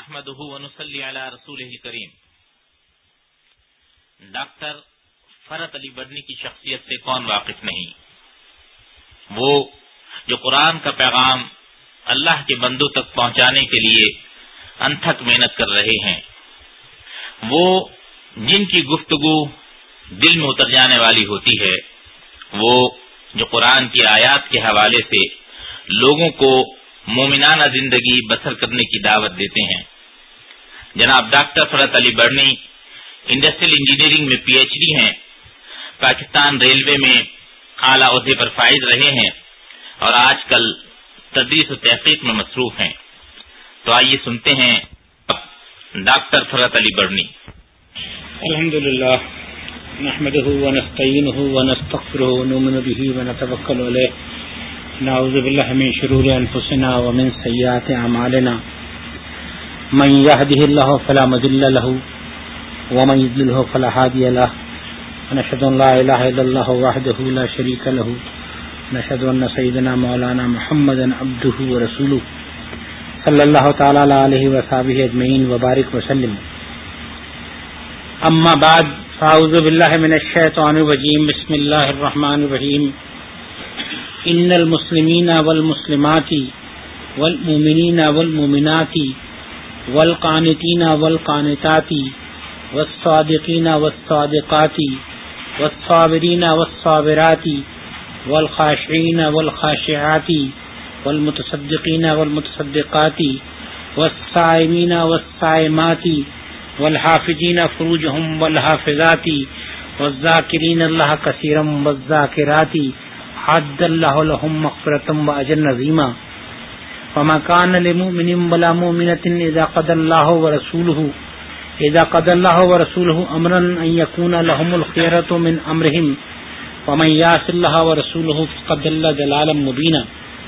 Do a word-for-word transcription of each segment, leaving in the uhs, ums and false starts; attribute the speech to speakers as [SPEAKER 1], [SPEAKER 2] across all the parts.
[SPEAKER 1] نحمده ونصلي على رسوله الكريم۔ ڈاکٹر فرت علی بڑنی کی شخصیت سے کون واقف نہیں؟ وہ جو قرآن کا پیغام اللہ کے بندوں تک پہنچانے کے لیے انتھک محنت کر رہے ہیں، وہ جن کی گفتگو دل میں اتر جانے والی ہوتی ہے، وہ جو قرآن کی آیات کے حوالے سے لوگوں کو مومنانہ زندگی بسر کرنے کی دعوت دیتے ہیں۔ جناب doctor Farhat Ali Burney industrial engineering میں پی ایچ ڈی ہیں، پاکستان ریلوے میں اعلیٰ عہدے پر فائز رہے ہیں اور آج کل تدریس و تحقیق میں مصروف ہیں۔ تو آئیے سنتے ہیں ڈاکٹر فرت علی بڑنی۔
[SPEAKER 2] الحمدللہ نحمده ونستعینه ونستغفره ونؤمن به ونتوکل علیہ، نعوذ باللہ من شرور انفسنا ومن سیئات اعمالنا، من يهده الله فلا مضل له ومن يضلل فلا هادي له، ونشهد ان لا اله الا الله وحده لا شريك له، ونشهد ان سيدنا مولانا محمدا عبده ورسوله صلی اللہ تعالی علیہ وصحبہ اجمعین وبارک وسلم۔ اما بعد، فاعوذ باللہ من الشیطان الرجیم، بسم اللہ الرحمن الرحیم۔ ان المسلمین والمسلمات والمؤمنین والمؤمنات والقانتین والقانتات والصادقین والصادقات والصابرین والصابرات والخاشعین والخاشعات والمتصدقین والمتصدقات والصائمین والصائمات والحافظین فروجهم والحافظات والذاکرین اللہ کثیرا والذاکرات اعد اللہ لهم مغفرۃ واجرا عظیما۔ وما كان لمؤمن ولا مؤمنة اذا قضى الله ورسوله اذا قضى الله ورسوله امرا ان يكون لهم الخيرة من امرهم ومن يعص الله ورسوله فقد ضل ضلالا مبينا۔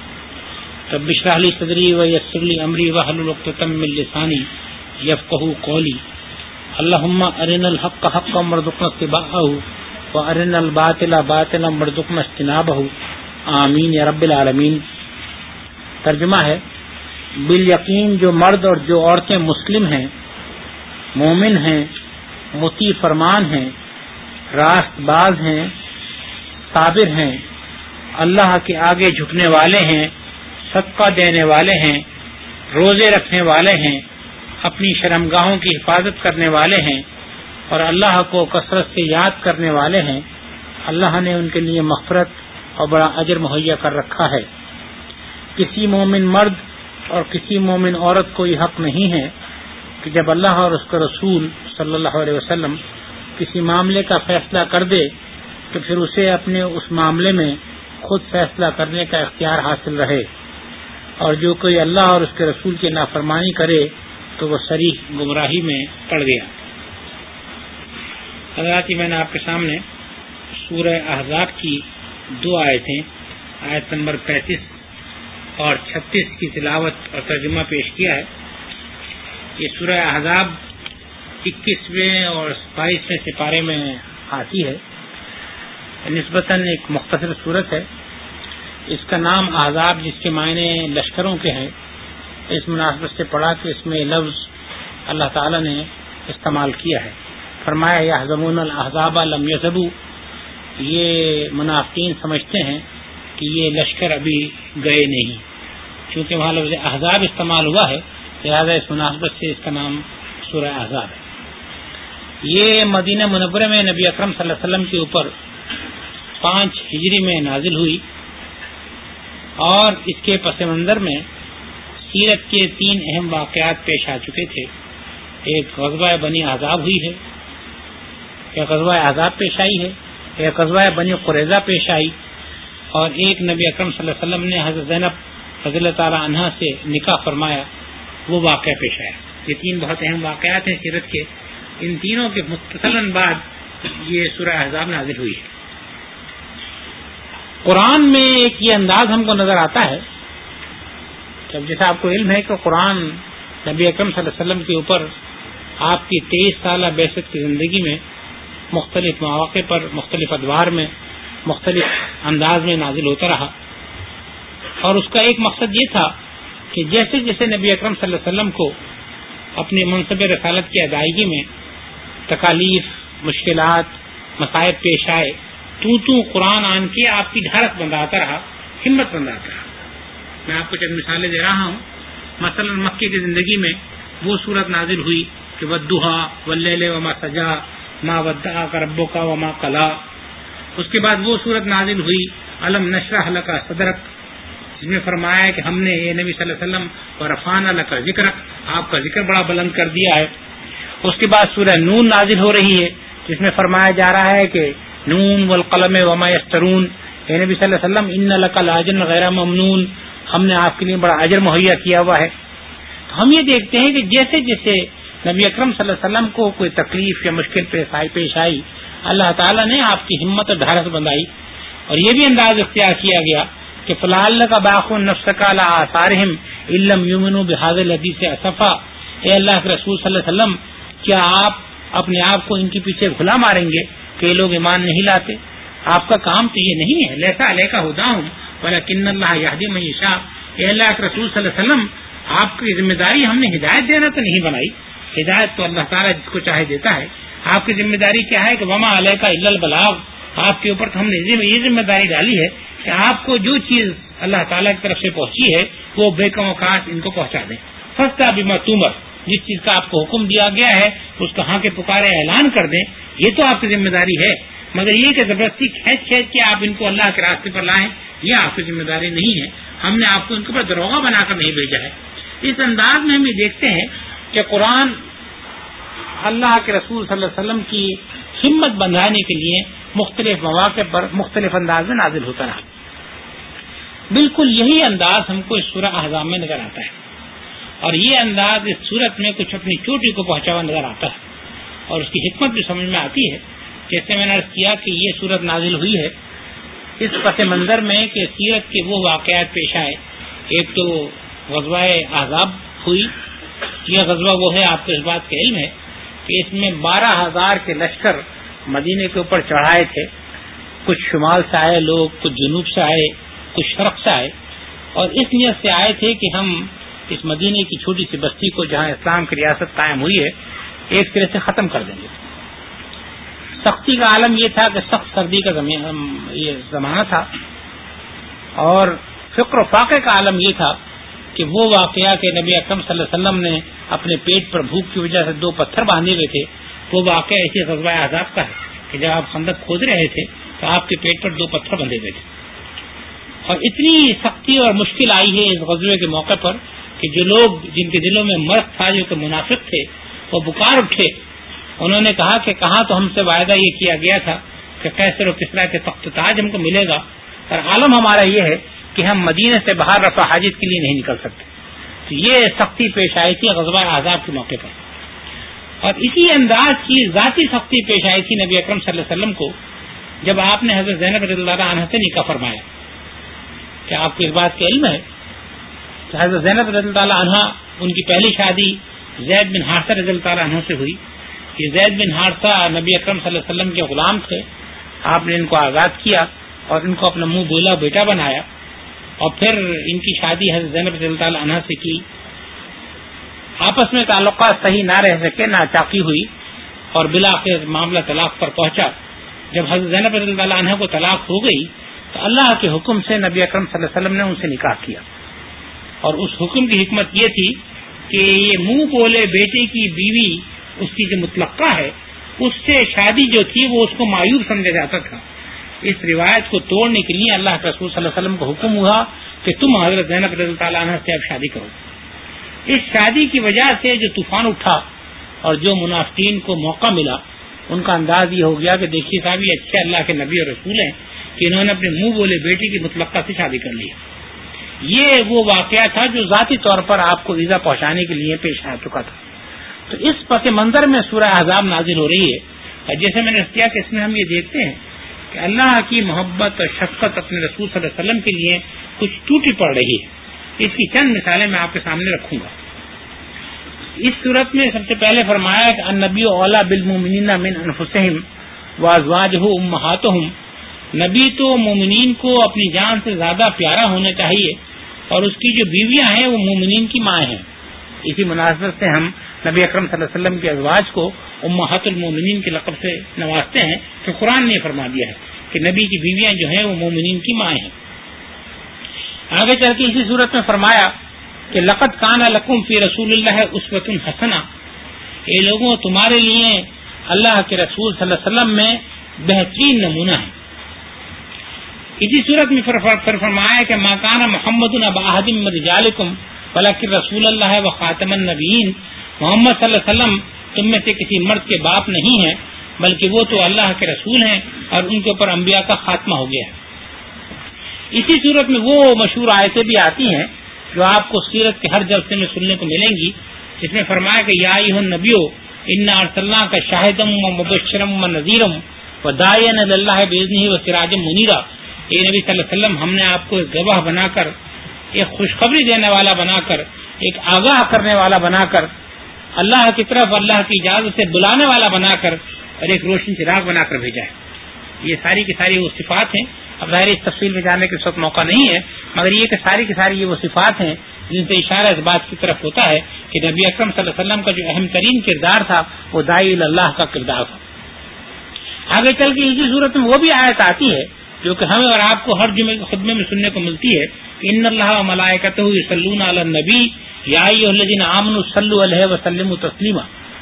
[SPEAKER 2] رب اشرح لي صدري ويسر لي امري واحلل عقدة من لساني يفقهوا قولي۔ اللهم ارنا الحق حقا وارزقنا اتباعه وارنا الباطل باطلا وارزقنا اجتنابه، آمین یا رب العالمین۔ ترجمہ ہے، بالیقین جو مرد اور جو عورتیں مسلم ہیں، مومن ہیں، مطیع فرمان ہیں، راست باز ہیں، صابر ہیں، اللہ کے آگے جھکنے والے ہیں، صدقہ دینے والے ہیں، روزے رکھنے والے ہیں، اپنی شرمگاہوں کی حفاظت کرنے والے ہیں اور اللہ کو کثرت سے یاد کرنے والے ہیں، اللہ نے ان کے لیے مغفرت اور بڑا اجر مہیا کر رکھا ہے۔ کسی مومن مرد اور کسی مومن عورت کو یہ حق نہیں ہے کہ جب اللہ اور اس کا رسول صلی اللہ علیہ وسلم کسی معاملے کا فیصلہ کر دے تو پھر اسے اپنے اس معاملے میں خود فیصلہ کرنے کا اختیار حاصل رہے، اور جو کوئی اللہ اور اس کے رسول کی نافرمانی کرے تو وہ صریح گمراہی میں پڑ گیا۔ حضرات، میں نے آپ کے سامنے سورہ احزاب کی دو آیتیں، آیت نمبر پینتیس اور چھتیس کی تلاوت اور ترجمہ پیش کیا ہے۔ یہ سورہ احزاب اکیسویں اور بائیسویں سپارے میں آتی ہے، نسبتاً ایک مختصر صورت ہے۔ اس کا نام احزاب، جس کے معنی لشکروں کے ہیں، اس مناسبت سے پڑھا کہ اس میں لفظ اللہ تعالی نے استعمال کیا ہے۔ فرمایا یحزبون الاحزاب لم یذهبوا، یہ منافقین سمجھتے ہیں کہ یہ لشکر ابھی گئے نہیں، چونکہ وہاں لفظ احزاب استعمال ہوا ہے، لہذا اس مناسبت سے اس کا نام سورہ احزاب ہے۔ یہ مدینہ منورہ میں نبی اکرم صلی اللہ علیہ وسلم کے اوپر پانچ ہجری میں نازل ہوئی، اور اس کے پس منظر میں سیرت کے تین اہم واقعات پیش آ چکے تھے۔ ایک غزوہ بنی احزاب ہوئی ہے، ایک غزوہ احزاب پیش آئی ہے، ایک غزوہ بنی قریظہ پیش آئی، اور ایک نبی اکرم صلی اللہ علیہ وسلم نے حضرت زینب رضی اللہ تعالی عنہا سے نکاح فرمایا، وہ واقعہ پیش آیا۔ یہ تین بہت اہم واقعات ہیں سیرت کے۔ ان تینوں کے متصلاً بعد یہ سورہ احزاب نازل ہوئی ہے۔ قرآن میں ایک یہ انداز ہم کو نظر آتا ہے، جب جیسا آپ کو علم ہے کہ قرآن نبی اکرم صلی اللہ علیہ وسلم کے اوپر آپ کی تیئیس سالہ بعثت کی زندگی میں مختلف مواقع پر، مختلف ادوار میں، مختلف انداز میں نازل ہوتا رہا، اور اس کا ایک مقصد یہ تھا کہ جیسے جیسے نبی اکرم صلی اللہ علیہ وسلم کو اپنے منصب رسالت کی ادائیگی میں تکالیف، مشکلات، مصائب پیش آئے، تو تو قرآن آن کے آپ کی ڈھارس بندھاتا رہا، ہمت بندھاتا رہا۔ میں آپ کو چند مثالیں دے رہا ہوں۔ مثلا مکے کی زندگی میں وہ صورت نازل ہوئی کہ والضحیٰ واللیل وما سجا ما ودعک ربک وما قلی۔ اس کے بعد وہ صورت نازل ہوئی الم نشرح لک صدرک، جس میں فرمایا کہ ہم نے اے نبی صلی اللہ علیہ وسلم ورفعنا لک ذکرک، آپ کا ذکر بڑا بلند کر دیا ہے۔ اس کے بعد سورہ نون نازل ہو رہی ہے جس میں فرمایا جا رہا ہے کہ نون والقلم وما یسطرون، اے نبی صلی اللہ علیہ وسلم ان لک لاجرا غیر ممنون، ہم نے آپ کے لیے بڑا اجر مہیا کیا ہوا ہے۔ تو ہم یہ دیکھتے ہیں کہ جیسے جیسے نبی اکرم صلی اللہ علیہ وسلم کو کوئی تکلیف یا مشکل پیش آئی پیش آئی اللہ تعالیٰ نے آپ کی ہمت اور ڈھارس بندھائی، اور یہ بھی انداز اختیار کیا گیا کہ فلعلک باخع نفسک علی آثارہم ان لم یؤمنوا بہذا الحدیث اسفا، اے اللہ کے رسول صلی اللہ علیہ وسلم کیا آپ اپنے آپ کو ان کے پیچھے گھلا ماریں گے کہ یہ لوگ ایمان نہیں لاتے؟ آپ کا کام تو یہ نہیں ہے، لیسا علیک ھداھم ولکن اللہ یہدی من یشاء، اے اللہ کے رسول صلی اللہ علیہ وسلم آپ کی ذمہ داری ہم نے ہدایت دینا تو نہیں بنائی، ہدایت تو اللہ تعالیٰ جس کو چاہے دیتا ہے۔ آپ کی ذمہ داری کیا ہے کہ وما علیک الا البلاغ، آپ کے اوپر ہم نے یہ ذمہ داری ڈالی ہے کہ آپ کو جو چیز اللہ تعالیٰ کی طرف سے پہنچی ہے وہ بے کم اوقات ان کو پہنچا دیں۔ فاصدع بما تؤمر، جس چیز کا آپ کو حکم دیا گیا ہے اس کا ہاں کے پکارے اعلان کر دیں، یہ تو آپ کی ذمہ داری ہے، مگر یہ کہ زبردستی کھینچ کھینچ کے آپ ان کو اللہ کے راستے پر لائیں، یہ آپ کی ذمہ داری نہیں ہے، ہم نے آپ کو ان کے اوپر دروغہ بنا کر نہیں بھیجا ہے۔ اس انداز میں ہم یہ دیکھتے ہیں کہ قرآن اللہ کے رسول صلی اللہ علیہ وسلم کی ہمت بندھانے کے لیے مختلف مواقع پر مختلف انداز میں نازل ہوتا رہا۔ بالکل یہی انداز ہم کو اس سورہ احزاب میں نظر آتا ہے، اور یہ انداز اس صورت میں کچھ اپنی چوٹی کو پہنچا ہوا نظر آتا ہے، اور اس کی حکمت بھی سمجھ میں آتی ہے۔ جیسے میں نے عرض کیا کہ یہ صورت نازل ہوئی ہے اس پس منظر میں کہ سیرت کے وہ واقعات پیش آئے۔ ایک تو غزوہ احزاب ہوئی، یہ غزوہ وہ ہے، آپ کو اس بات کا علم ہے کہ اس میں بارہ ہزار کے لشکر مدینے کے اوپر چڑھائے تھے، کچھ شمال سے آئے لوگ، کچھ جنوب سے آئے، کچھ شرق سے آئے، اور اس نیت سے آئے تھے کہ ہم اس مدینے کی چھوٹی سی بستی کو جہاں اسلام کی ریاست قائم ہوئی ہے ایک طرح سے ختم کر دیں گے۔ سختی کا عالم یہ تھا کہ سخت سردی کا یہ زمانہ تھا، اور فقر و فاقے کا عالم یہ تھا کہ وہ واقعہ کہ نبی اکرم صلی اللہ علیہ وسلم نے اپنے پیٹ پر بھوک کی وجہ سے دو پتھر باندھے ہوئے تھے، وہ واقعہ اسی غزوہ احزاب کا ہے کہ جب آپ خندق کھود رہے تھے تو آپ کے پیٹ پر دو پتھر بندھے ہوئے تھے، اور اتنی سختی اور مشکل آئی ہے اس غزوے کے موقع پر کہ جو لوگ جن کے دلوں میں مرض تھا، جو کہ منافق تھے، وہ بکار اٹھے۔ انہوں نے کہا کہ کہاں تو ہم سے وعدہ یہ کیا گیا تھا کہ قیصر و کسریٰ کے تخت تاج ہم کو ملے گا، اور عالم ہمارا یہ ہے کہ ہم مدینے سے باہر رفع حاجت کے لیے نہیں نکل سکتے۔ تو یہ سختی پیش آئی تھی غزوہ احزاب کے موقع پر، اور اسی انداز کی ذاتی سختی پیش آئی تھی نبی اکرم صلی اللہ علیہ وسلم کو جب آپ نے حضرت زینب رضی اللہ عنہا سے نکاح فرمایا۔ کیا آپ کو اس بات کا علم ہے کہ حضرت زینب رضی اللہ عنہا ان کی پہلی شادی زید بن حارثہ رضی اللہ عنہ سے ہوئی؟ یہ زید بن حارثہ نبی اکرم صلی اللہ علیہ وسلم کے غلام تھے، آپ نے ان کو آزاد کیا اور ان کو اپنا منہ بولا بیٹا بنایا، اور پھر ان کی شادی حضرت زینب رضی اللہ عنہ سے کی۔ آپس میں تعلقات صحیح نہ رہ سکے، ناچاقی ہوئی، اور بالآخر معاملہ طلاق پر پہنچا۔ جب حضرت زینب رضی اللہ عنہ کو طلاق ہو گئی تو اللہ کے حکم سے نبی اکرم صلی اللہ علیہ وسلم نے ان سے نکاح کیا، اور اس حکم کی حکمت یہ تھی کہ یہ منہ بولے بیٹے کی بیوی اس کی جو مطلقہ ہے اس سے شادی جو تھی وہ اس کو معیوب سمجھا جاتا تھا۔ اس روایت کو توڑنے کے لیے اللہ کے رسول صلی اللہ علیہ وسلم کو حکم ہوا کہ تم حضرت زینب رضی اللہ عنہ سے اب شادی کرو۔ اس شادی کی وجہ سے جو طوفان اٹھا اور جو منافقین کو موقع ملا، ان کا انداز یہ ہو گیا کہ دیکھیے صاحب یہ اچھے اللہ کے نبی اور رسول ہیں کہ انہوں نے اپنے منہ بولے بیٹی کی مطلقہ سے شادی کر لی۔ یہ وہ واقعہ تھا جو ذاتی طور پر آپ کو ایذا پہنچانے کے لیے پیش آ چکا تھا۔ تو اس پس منظر میں سورہ احزاب نازل ہو رہی ہے، اور جیسے میں نے کیا کہ اس میں ہم یہ دیکھتے ہیں کہ اللہ کی محبت اور شفقت اپنے رسول صلی اللہ علیہ وسلم کے لیے کچھ ٹوٹی پڑ رہی ہے۔ اس کی چند مثالیں میں آپ کے سامنے رکھوں گا۔ اس صورت میں سب سے پہلے فرمایا کہ النبی اولیٰ بالمؤمنین من انفسہم وازواجہ امہاتہم، نبی تو مومنین کو اپنی جان سے زیادہ پیارا ہونا چاہیے، اور اس کی جو بیویاں ہیں وہ مومنین کی ماں ہیں۔ اسی مناسبت سے ہم نبی اکرم صلی اللہ علیہ وسلم کے ازواج کو امہات المومنین کے لقب سے نوازتے ہیں کہ قرآن نے فرما دیا ہے کہ نبی کی بیویاں جو ہیں وہ مومنین کی مائیں ہیں. آگے چل کے اسی صورت میں فرمایا کہ لقد کان لکم فی رسول اللہ اسوۃ حسنہ، اے لوگوں تمہارے لیے اللہ کے رسول صلی اللہ علیہ وسلم میں بہترین نمونہ ہے. اسی صورت میں پھر فرمایا کہ ما کان محمد ابا احد من رجالکم ولکن رسول اللہ و خاتم النبیین، محمد صلی اللہ علیہ وسلم تم میں سے کسی مرد کے باپ نہیں ہیں بلکہ وہ تو اللہ کے رسول ہیں اور ان کے اوپر انبیاء کا خاتمہ ہو گیا ہے. اسی صورت میں وہ مشہور آیتیں بھی آتی ہیں جو آپ کو سیرت کے ہر جلسے میں سننے کو ملیں گی، جس میں فرمایا کہ یا ایھا النبی انا ارسلناک شاہدا و مبشرا و نذیرا و داعیا الی اللہ باذنہ و سراجا منیرا. اے نبی صلی اللہ علیہ وسلم ہم نے آپ کو ایک گواہ بنا کر، ایک خوشخبری دینے والا بنا کر، ایک آگاہ کرنے والا بنا کر، اللہ کی طرف اللہ کی اجازت سے بلانے والا بنا کر اور ایک روشن چراغ بنا کر بھیجا ہے. یہ ساری کی ساری وہ صفات ہیں. اب ظاہر اس تفصیل میں جانے کے اس وقت موقع نہیں ہے، مگر یہ کہ ساری کی ساری یہ وہ صفات ہیں جن سے اشارہ اس بات کی طرف ہوتا ہے کہ نبی اکرم صلی اللہ علیہ وسلم کا جو اہم ترین کردار تھا وہ داعی اللہ کا کردار تھا. آگے چل کے اسی صورت میں وہ بھی آیت آتی ہے جو کہ ہمیں اور آپ کو ہر جمعے کے خطبے میں سننے کو ملتی ہے کہ ان اللہ و ملائکتہ یصلون علی النبی یا ایھا الذین آمنوا صلوا علیہ وسلموا تسلیما.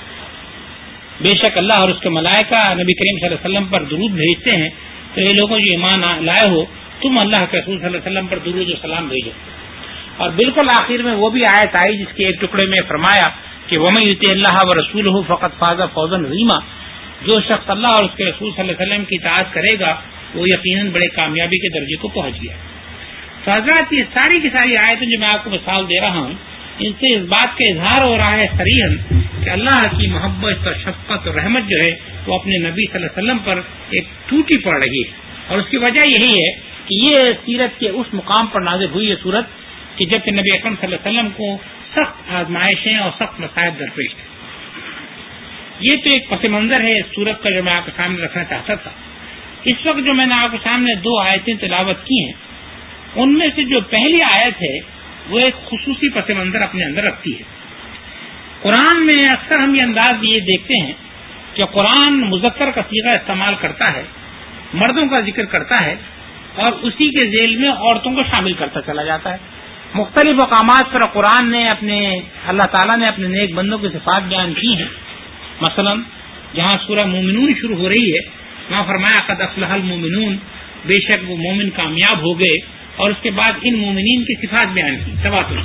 [SPEAKER 2] بے شک اللہ اور اس کے ملائکہ نبی کریم صلی اللہ علیہ وسلم پر درود بھیجتے ہیں، تو یہ لوگوں جو ایمان لائے ہو تم اللہ کے رسول صلی اللہ علیہ وسلم پر درود و سلام بھیجو. اور بالکل آخر میں وہ بھی آیت آئی جس کے ایک ٹکڑے میں فرمایا کہ وَمَن یُطِعِ اللَّهَ وَرَسُولَهُ فَقَدْ فَازَ فَوْزًا عَظِیمًا، جو شخص اللہ اور اس کے رسول صلی اللہ علیہ وسلم کی اطاعت کرے گا وہ یقیناً بڑے کامیابی کے درجے کو پہنچ گیا. تو حضرات یہ ساری کی ساری آیتیں جو میں آپ کو مثال دے رہا ہوں ان سے اس بات کا اظہار ہو رہا ہے صریحاً کہ اللہ کی محبت اور شفقت اور رحمت جو ہے وہ اپنے نبی صلی اللہ علیہ وسلم پر ایک ٹوٹی پڑ رہی ہے. اور اس کی وجہ یہی ہے کہ یہ سیرت کے اس مقام پر نازل ہوئی ہے صورت کہ جب کہ نبی اکرم صلی اللہ علیہ وسلم کو سخت آزمائشیں اور سخت مصائب درپیش تھے. یہ تو ایک پس منظر ہے اس صورت کا جو میں آپ کے سامنے رکھنا چاہتا تھا. اس وقت جو میں نے آپ کے سامنے دو آیتیں تلاوت کی ہیں ان میں سے جو پہلی آیت ہے وہ ایک خصوصی پس منظر اپنے اندر رکھتی ہے. قرآن میں اکثر ہم یہ انداز یہ دیکھتے ہیں کہ قرآن مذکر کا صیغہ استعمال کرتا ہے، مردوں کا ذکر کرتا ہے اور اسی کے ذیل میں عورتوں کو شامل کرتا چلا جاتا ہے. مختلف مقامات پر قرآن نے اپنے اللہ تعالیٰ نے اپنے نیک بندوں کی صفات بیان کی ہیں. مثلا جہاں سورہ مومنون شروع ہو رہی ہے وہاں فرمایا قد افلح المومنون، بے شک وہ مومن کامیاب ہو گئے، اور اس کے بعد ان مومنین کی صفات بیان کی تواتر.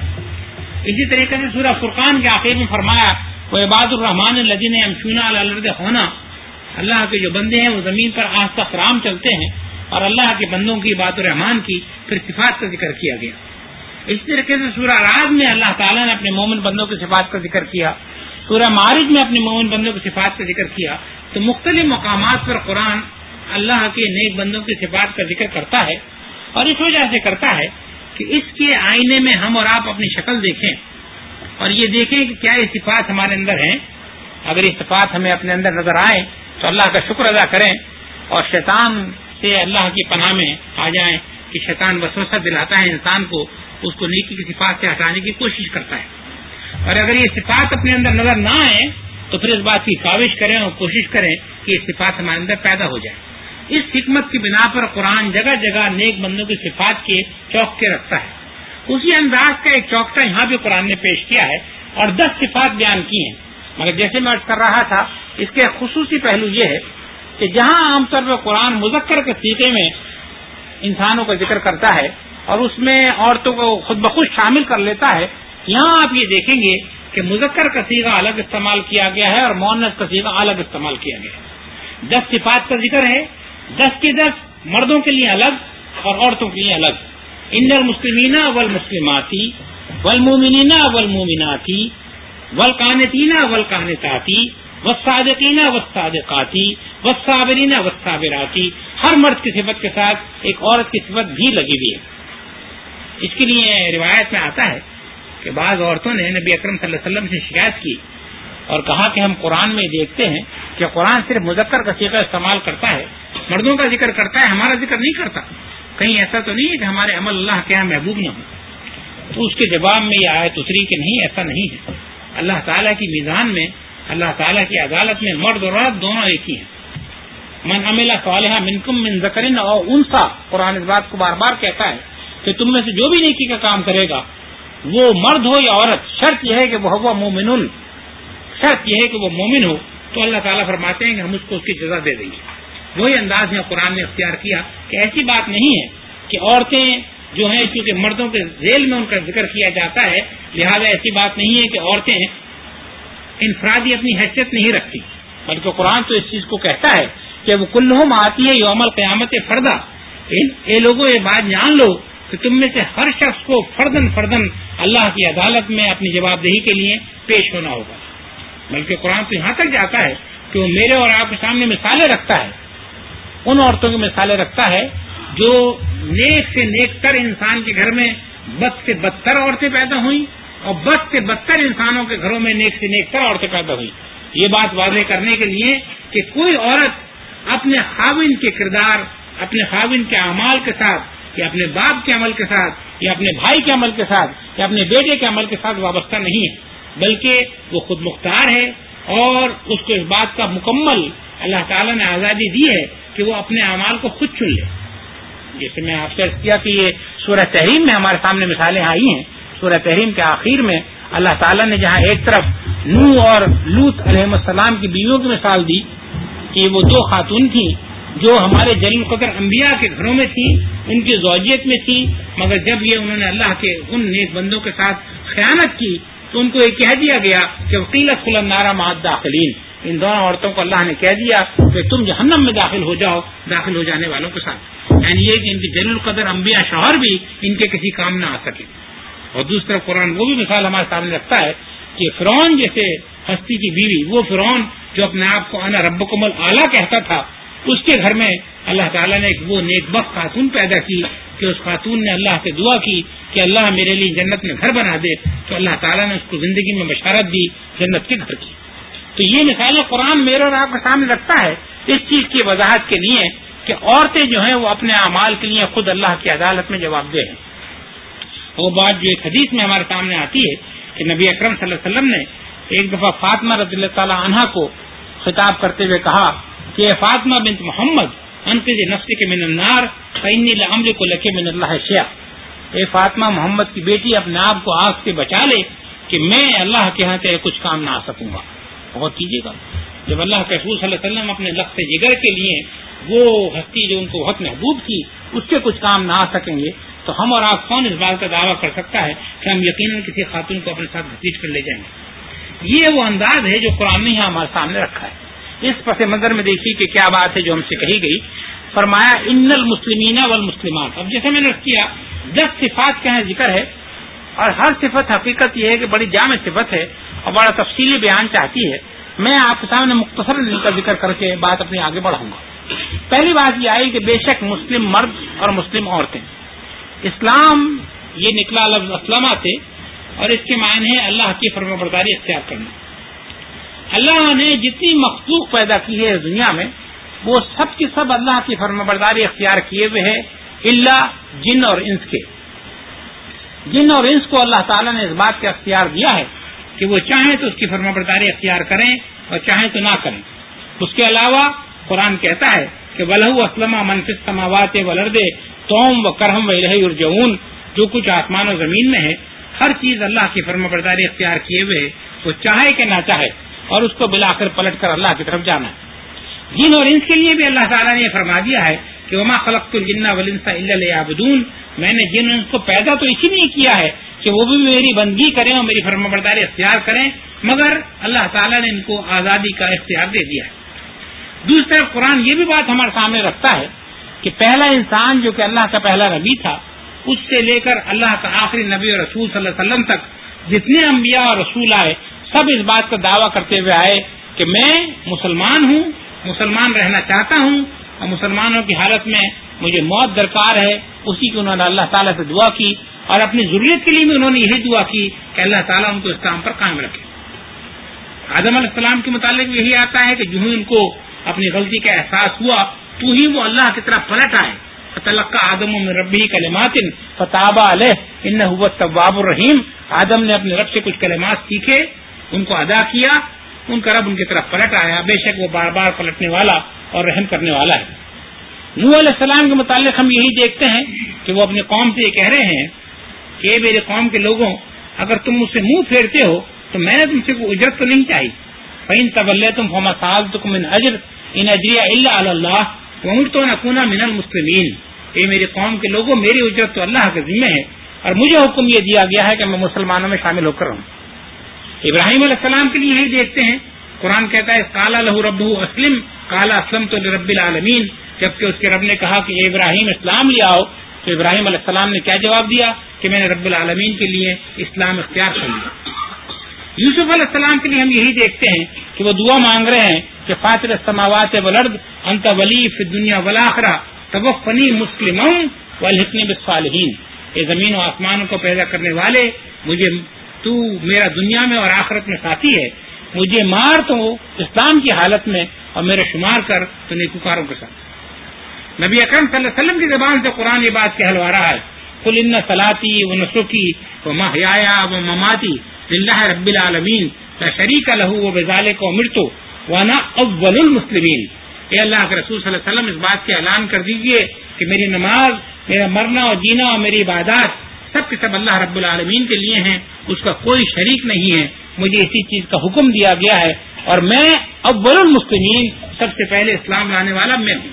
[SPEAKER 2] اسی طریقے سے سورہ فرقان کے آخر میں فرمایا وعباد الرحمن الذین یمشون علی الارض ہونا، اللہ کے جو بندے ہیں وہ زمین پر آہستہ آرام چلتے ہیں، اور اللہ کے بندوں کی عباد الرحمان کی پھر صفات کا ذکر کیا گیا. اس طریقے سے سورہ رعد میں اللہ تعالیٰ نے اپنے مومن بندوں کی صفات کا ذکر کیا، سورہ معارج میں اپنے مومن بندوں کی صفات کا ذکر کیا. تو مختلف مقامات پر قرآن اللہ کے نیک بندوں کی صفات کا ذکر کرتا ہے، اور اس وجہ سے کرتا ہے کہ اس کے آئینے میں ہم اور آپ اپنی شکل دیکھیں اور یہ دیکھیں کہ کیا یہ صفات ہمارے اندر ہیں. اگر یہ صفات ہمیں اپنے اندر نظر آئیں تو اللہ کا شکر ادا کریں اور شیطان سے اللہ کی پناہ میں آ جائیں کہ شیطان وسوسہ دلاتا ہے انسان کو، اس کو نیکی کی صفات سے ہٹانے کی کوشش کرتا ہے. اور اگر یہ صفات اپنے اندر نظر نہ آئیں تو پھر اس بات کی کاوش کریں اور کوشش کریں کہ یہ صفات ہمارے اندر پیدا ہو جائے. اس حکمت کی بنا پر قرآن جگہ جگہ نیک بندوں کی صفات کے چوکٹے رکھتا ہے. اسی انداز کا ایک چوکٹا یہاں بھی قرآن نے پیش کیا ہے اور دس صفات بیان کی ہیں. مگر جیسے میں عرض کر رہا تھا اس کے خصوصی پہلو یہ ہے کہ جہاں عام طور پر قرآن مذکر کے صیغے میں انسانوں کا ذکر کرتا ہے اور اس میں عورتوں کو خود بخود شامل کر لیتا ہے، یہاں آپ یہ دیکھیں گے کہ مذکر کا صیغہ الگ استعمال کیا گیا ہے اور مؤنث کا صیغہ الگ استعمال کیا گیا ہے. دس صفات کا ذکر ہے، دس کی دس مردوں کے لیے الگ اور عورتوں کے لیے الگ. ان المسلمین والمسلماتی والمومنین والمومناتی والقانتین والقانتاتی والصادقین والصادقاتی والصابرین والصابراتی، ہر مرد کی صفت کے ساتھ ایک عورت کی صفت بھی لگی ہوئی ہے. اس کے لیے روایت میں آتا ہے کہ بعض عورتوں نے نبی اکرم صلی اللہ علیہ وسلم سے شکایت کی اور کہا کہ ہم قرآن میں دیکھتے ہیں کہ قرآن صرف مذکر کا صیغہ استعمال کرتا ہے، مردوں کا ذکر کرتا ہے، ہمارا ذکر نہیں کرتا، کہیں ایسا تو نہیں ہے کہ ہمارے عمل اللہ کے یہاں محبوب نہ ہو. تو اس کے جواب میں یہ آیت اتری کہ نہیں، ایسا نہیں ہے. اللہ تعالیٰ کی میزان میں، اللہ تعالیٰ کی عدالت میں مرد اور عورت دونوں ایک ہی ہیں. من عمل صالحا منکم من ذکر او انثی، قرآن اس بات کو بار بار کہتا ہے کہ تم میں سے جو بھی نیکی کا کام کرے گا وہ مرد ہو یا عورت، شرط یہ ہے کہ وہ ہوا مومن، شرط یہ ہے کہ وہ مومن ہو، تو اللہ تعالیٰ فرماتے ہیں کہ ہم اس کو اس کی جزا دے دیں گے. وہی انداز میں قرآن نے اختیار کیا کہ ایسی بات نہیں ہے کہ عورتیں جو ہیں چونکہ مردوں کے ذیل میں ان کا ذکر کیا جاتا ہے لہذا ایسی بات نہیں ہے کہ عورتیں انفرادی اپنی حیثیت نہیں رکھتی، بلکہ قرآن تو اس چیز کو کہتا ہے کہ وہ کلہم آتی ہے یوم القیامت فردا. اے لوگوں یہ بات جان لو کہ تم میں سے ہر شخص کو فردن فردن اللہ کی عدالت میں اپنی جواب دہی کے لیے پیش ہونا ہوگا. بلکہ قرآن تو یہاں تک جاتا ہے کہ وہ میرے اور آپ کے سامنے مثالیں رکھتا ہے، ان عورتوں کی مثالیں رکھتا ہے جو نیک سے نیک تر انسان کے گھر میں بد سے بدتر عورتیں پیدا ہوئیں اور بد سے بدتر انسانوں کے گھروں میں نیک سے نیک تر عورتیں پیدا ہوئیں. یہ بات واضح کرنے کے لیے کہ کوئی عورت اپنے خاوند کے کردار، اپنے خاوند کے اعمال کے ساتھ یا اپنے باپ کے عمل کے ساتھ یا اپنے بھائی کے عمل کے ساتھ یا اپنے بیٹے کے عمل کے ساتھ وابستہ نہیں ہے، بلکہ وہ خود مختار ہے اور اس کو اس بات کا مکمل اللہ تعالیٰ نے آزادی دی ہے کہ وہ اپنے اعمال کو خود چن لے. جیسے میں آپ سے عرض کیا کہ یہ سورہ تحریم میں ہمارے سامنے مثالیں آئی ہیں. سورہ تحریم کے آخر میں اللہ تعالیٰ نے جہاں ایک طرف نوح اور لوط علیہ السلام کی بیویوں کی مثال دی کہ وہ دو خاتون تھیں جو ہمارے جلیل القدر انبیاء کے گھروں میں تھی، ان کی زوجیت میں تھی، مگر جب یہ انہوں نے اللہ کے ان نیک بندوں کے ساتھ خیانت کی تو ان کو یہ کہہ دیا گیا کہ وقیل ادخلوا النار مع الداخلین. ان دونوں عورتوں کو اللہ نے کہہ دیا کہ تم جہنم میں داخل ہو جاؤ داخل ہو جانے والوں کے ساتھ. یعنی یہ کہ ان کے جلیل القدر انبیاء شوہر بھی ان کے کسی کام نہ آ سکے. اور دوسری طرف قرآن وہ بھی مثال ہمارے سامنے رکھتا ہے کہ فرعون جیسے ہستی کی بیوی، وہ فرعون جو اپنے آپ کو انا ربکم الاعلی کہتا تھا، اس کے گھر میں اللہ تعالیٰ نے ایک وہ نیک بخت خاتون پیدا کی کہ اس خاتون نے اللہ سے دعا کی کہ اللہ میرے لیے جنت میں گھر بنا دے، تو اللہ تعالیٰ نے اس کو زندگی میں بشارت دی جنت کے گھر کی. تو یہ مثال قرآن میرے اور آپ کے سامنے رکھتا ہے اس چیز کی وضاحت کے لیے کہ عورتیں جو ہیں وہ اپنے اعمال کے لیے خود اللہ کی عدالت میں جواب دہ ہیں. وہ بات جو ایک حدیث میں ہمارے سامنے آتی ہے کہ نبی اکرم صلی اللہ علیہ وسلم نے ایک دفعہ فاطمہ رضی اللہ تعالی عنہا کو خطاب کرتے ہوئے کہا کہ اے فاطمہ بنت محمد انقذی نفسک من النار فإنی لأملک لک من اللہ شیئا. اے فاطمہ محمد کی بیٹی اپنے آپ کو آگ سے بچا لے کہ میں اللہ کے ہاں تیرے کچھ کام نہ آ سکوں گا. غور کیجیے گا، جب اللہ کے رسول صلی اللہ علیہ وسلم اپنے لفظ جگر کے لیے وہ ہستی جو ان کو بہت محبوب تھی اس کے کچھ کام نہ آ سکیں گے تو ہم اور آپ کون اس بات کا دعویٰ کر سکتا ہے کہ ہم یقیناً کسی خاتون کو اپنے ساتھ گھسیٹ کر لے جائیں گے. یہ وہ انداز ہے جو قرآن نے ہمارے سامنے رکھا ہے. اس پس منظر میں دیکھیے کہ کیا بات ہے جو ہم سے کہی گئی. فرمایا ان المسلمین والمسلمات. اب جیسے میں نے کیا دس صفات کا ذکر ہے اور ہر صفت حقیقت یہ ہے کہ بڑی جامع صفت ہے اور بڑا تفصیلی بیان چاہتی ہے. میں آپ کے سامنے مختصر ان کا ذکر کر کے بات اپنی آگے بڑھاؤں گا. پہلی بات یہ آئی کہ بے شک مسلم مرد اور مسلم عورتیں. اسلام یہ نکلا لفظ اسلمہ سے اور اس کے معنی ہے اللہ کی فرمانبرداری اختیار کرنا. اللہ نے جتنی مخلوق پیدا کی ہے دنیا میں وہ سب کی سب اللہ کی فرمانبرداری اختیار کیے ہوئے ہے الا جن اور انس کے. جن اور انس کو اللہ تعالیٰ نے اس بات کا اختیار دیا ہے کہ وہ چاہیں تو اس کی فرمانبرداری اختیار کریں اور چاہیں تو نہ کریں. اس کے علاوہ قرآن کہتا ہے کہ وَلَهُ أَسْلَمَ مَن فِي السَّمَاوَاتِ وَالْأَرْضِ طَوْعًا وَكَرْهًا وَإِلَيْهِ يُرْجَعُونَ. جو کچھ آسمان و زمین میں ہے ہر چیز اللہ کی فرمانبرداری اختیار کیے ہوئے ہے، وہ چاہے کہ نہ چاہے اور اس کو بالآخر پلٹ کر اللہ کی طرف جانا ہے. جن اور انس کے لیے بھی اللہ تعالیٰ نے یہ فرما دیا ہے کہ وما خلقت الجن والانس الا لیعبدون. میں نے جن اور انس کو پیدا تو اسی لیے کیا ہے کہ وہ بھی میری بندگی کریں اور میری فرمانبرداری اختیار کریں، مگر اللہ تعالیٰ نے ان کو آزادی کا اختیار دے دیا ہے. دوسری طرف قرآن یہ بھی بات ہمارے سامنے رکھتا ہے کہ پہلا انسان جو کہ اللہ کا پہلا نبی تھا اس سے لے کر اللہ کا آخری نبی اور رسول صلی اللہ علیہ وسلم تک جتنے انبیاء اور رسول آئے سب اس بات کا دعویٰ کرتے ہوئے آئے کہ میں مسلمان ہوں، مسلمان رہنا چاہتا ہوں اور مسلمانوں کی حالت میں مجھے موت درکار ہے. اسی کی انہوں نے اللہ تعالیٰ سے دعا کی اور اپنی ضروریت کے لیے بھی انہوں نے یہی دعا کی کہ اللہ تعالیٰ ان کو اسلام پر قائم رکھے. آدم علیہ السلام کے متعلق یہی آتا ہے کہ جو ہی ان کو اپنی غلطی کا احساس ہوا تو ہی وہ اللہ کی طرف پلٹ آئے. فتلقى آدم من ربه کلمات فتاب علیہ انہ هو التواب الرحیم. آدم نے اپنے رب سے کچھ کلمات سیکھے ان کو ادا کیا، ان کا رب ان کی طرف پلٹ آیا، بے شک وہ بار بار پلٹنے والا اور رحم کرنے والا ہے۔ نوح علیہ السلام کے متعلق ہم یہی دیکھتے ہیں کہ وہ اپنی قوم سے یہ کہہ رہے ہیں کہ میری قوم کے لوگوں، اگر تم مجھ سے منہ پھیرتے ہو تو میں نے تم سے کوئی اجرت تو نہیں چاہی، فَإِن تَوَلَّيْتُمْ فَمَا سَأَلْتُكُم مِّنْ أَجْرٍ إِنْ أَجْرِيَ إِلَّا عَلَى اللَّهِ وَأُمِرْتُ أَنْ أَكُونَ مِنَ الْمُسْلِمِينَ۔ اے میری قوم کے لوگوں، میری اجرت تو اللہ کے ذمہ ہے اور مجھے حکم یہ دیا گیا ہے کہ میں مسلمانوں میں شامل ہو کر رہوں۔ ابراہیم علیہ السلام کے لیے یہی دیکھتے ہیں، قرآن کہتا ہے قال لہ ربہ اسلم قال اسلمت لرب العالمین، جبکہ اس کے رب نے کہا کہ اے ابراہیم اسلام لے آؤ، تو ابراہیم علیہ السلام نے کیا جواب دیا کہ میں نے رب العالمین کے لیے اسلام اختیار کر لیا۔ یوسف علیہ السلام کے لیے ہم یہی دیکھتے ہیں کہ وہ دعا مانگ رہے ہیں کہ فاطر السماوات والارض انت ولی فی الدنیا والآخرہ توفنی مسلما والحقنی بالصالحین، اے زمین و آسمانوں کو پیدا کرنے والے، مجھے تو میرا دنیا میں اور آخرت میں ساتھی ہے، مجھے مار تو اسلام کی حالت میں اور میرا شمار کر تو نیکوکاروں کے ساتھ۔ نبی اکرم صلی اللہ علیہ وسلم کی زبان سے قرآن یہ بات کہلوا رہا ہے، قل ان صلاتی و نسکی و محیای و مماتی للہ رب العالمین لا شریک لہ وبذالک امرت وانا اول المسلمین۔ اے اللہ کے رسول صلی اللہ علیہ وسلم، اس بات کے اعلان کر دیجئے کہ میری نماز، میرا مرنا اور جینا اور میری عبادات سب کے سب اللہ رب العالمین کے لیے ہیں، اس کا کوئی شریک نہیں ہے، مجھے اسی چیز کا حکم دیا گیا ہے اور میں اول المسلمین، سب سے پہلے اسلام لانے والا میں ہوں۔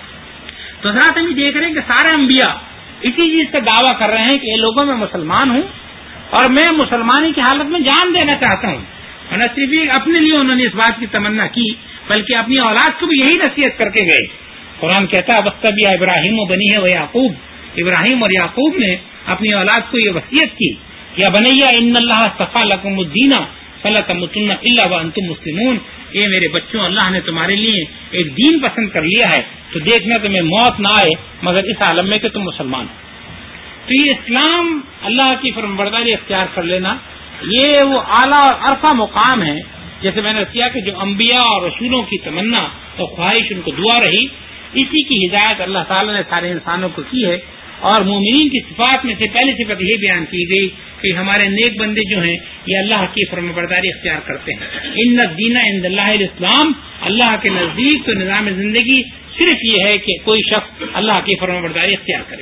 [SPEAKER 2] تو ذرا ہم یہ دیکھ رہے ہیں کہ سارے انبیاء اسی چیز کا دعویٰ کر رہے ہیں کہ اے لوگوں میں مسلمان ہوں اور میں مسلمانی کی حالت میں جان دینا چاہتا ہوں، اور نہ صرف اپنے لیے انہوں نے اس بات کی تمنا کی بلکہ اپنی اولاد کو بھی یہی نصیحت کر کے گئے۔ قرآن کہتا ہے وَاتَّبِعْ إِبْرَاهِيمُ وَبَنِيهِ وَيَعْقُوبَ، ابراہیم اور یعقوب نے اپنی اولاد کو یہ وصیت کی، یا بنیا ان اللہ اصطفیٰ لکم الدین فلا تموتن الا وانتم مسلمون، اے میرے بچوں، اللہ نے تمہارے لیے ایک دین پسند کر لیا ہے تو دیکھنا تمہیں موت نہ آئے مگر اس عالم میں کہ تم مسلمان ہو۔ تو یہ اسلام، اللہ کی فرمانبرداری اختیار کر لینا، یہ وہ اعلیٰ اور عرفہ مقام ہے، جیسے میں نے کیا کہ جو انبیاء اور رسولوں کی تمنا اور خواہش ان کو دعا رہی، اسی کی ہدایت اللہ تعالیٰ نے سارے انسانوں کو کی ہے۔ اور مومنین کی صفات میں سے پہلی صفت یہ بیان کی گئی کہ ہمارے نیک بندے جو ہیں یہ اللہ کی فرمانبرداری اختیار کرتے ہیں۔ ان الدین عند اللہ الاسلام، اللہ کے نزدیک تو نظام زندگی صرف یہ ہے کہ کوئی شخص اللہ کی فرمانبرداری اختیار کرے۔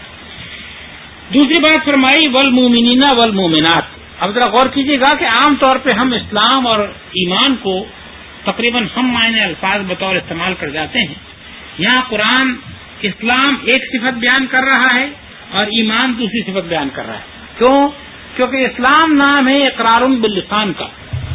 [SPEAKER 2] دوسری بات فرمائی والمومنین والمومنات۔ اب ذرا غور کیجیے گا کہ عام طور پہ ہم اسلام اور ایمان کو تقریباً ہم معنی الفاظ بطور استعمال کر جاتے ہیں۔ یہاں قرآن اسلام ایک صفت بیان کر رہا ہے اور ایمان دوسری صفت بیان کر رہا ہے۔ کیوں؟ کیونکہ اسلام نام ہے اقرار باللسان کا۔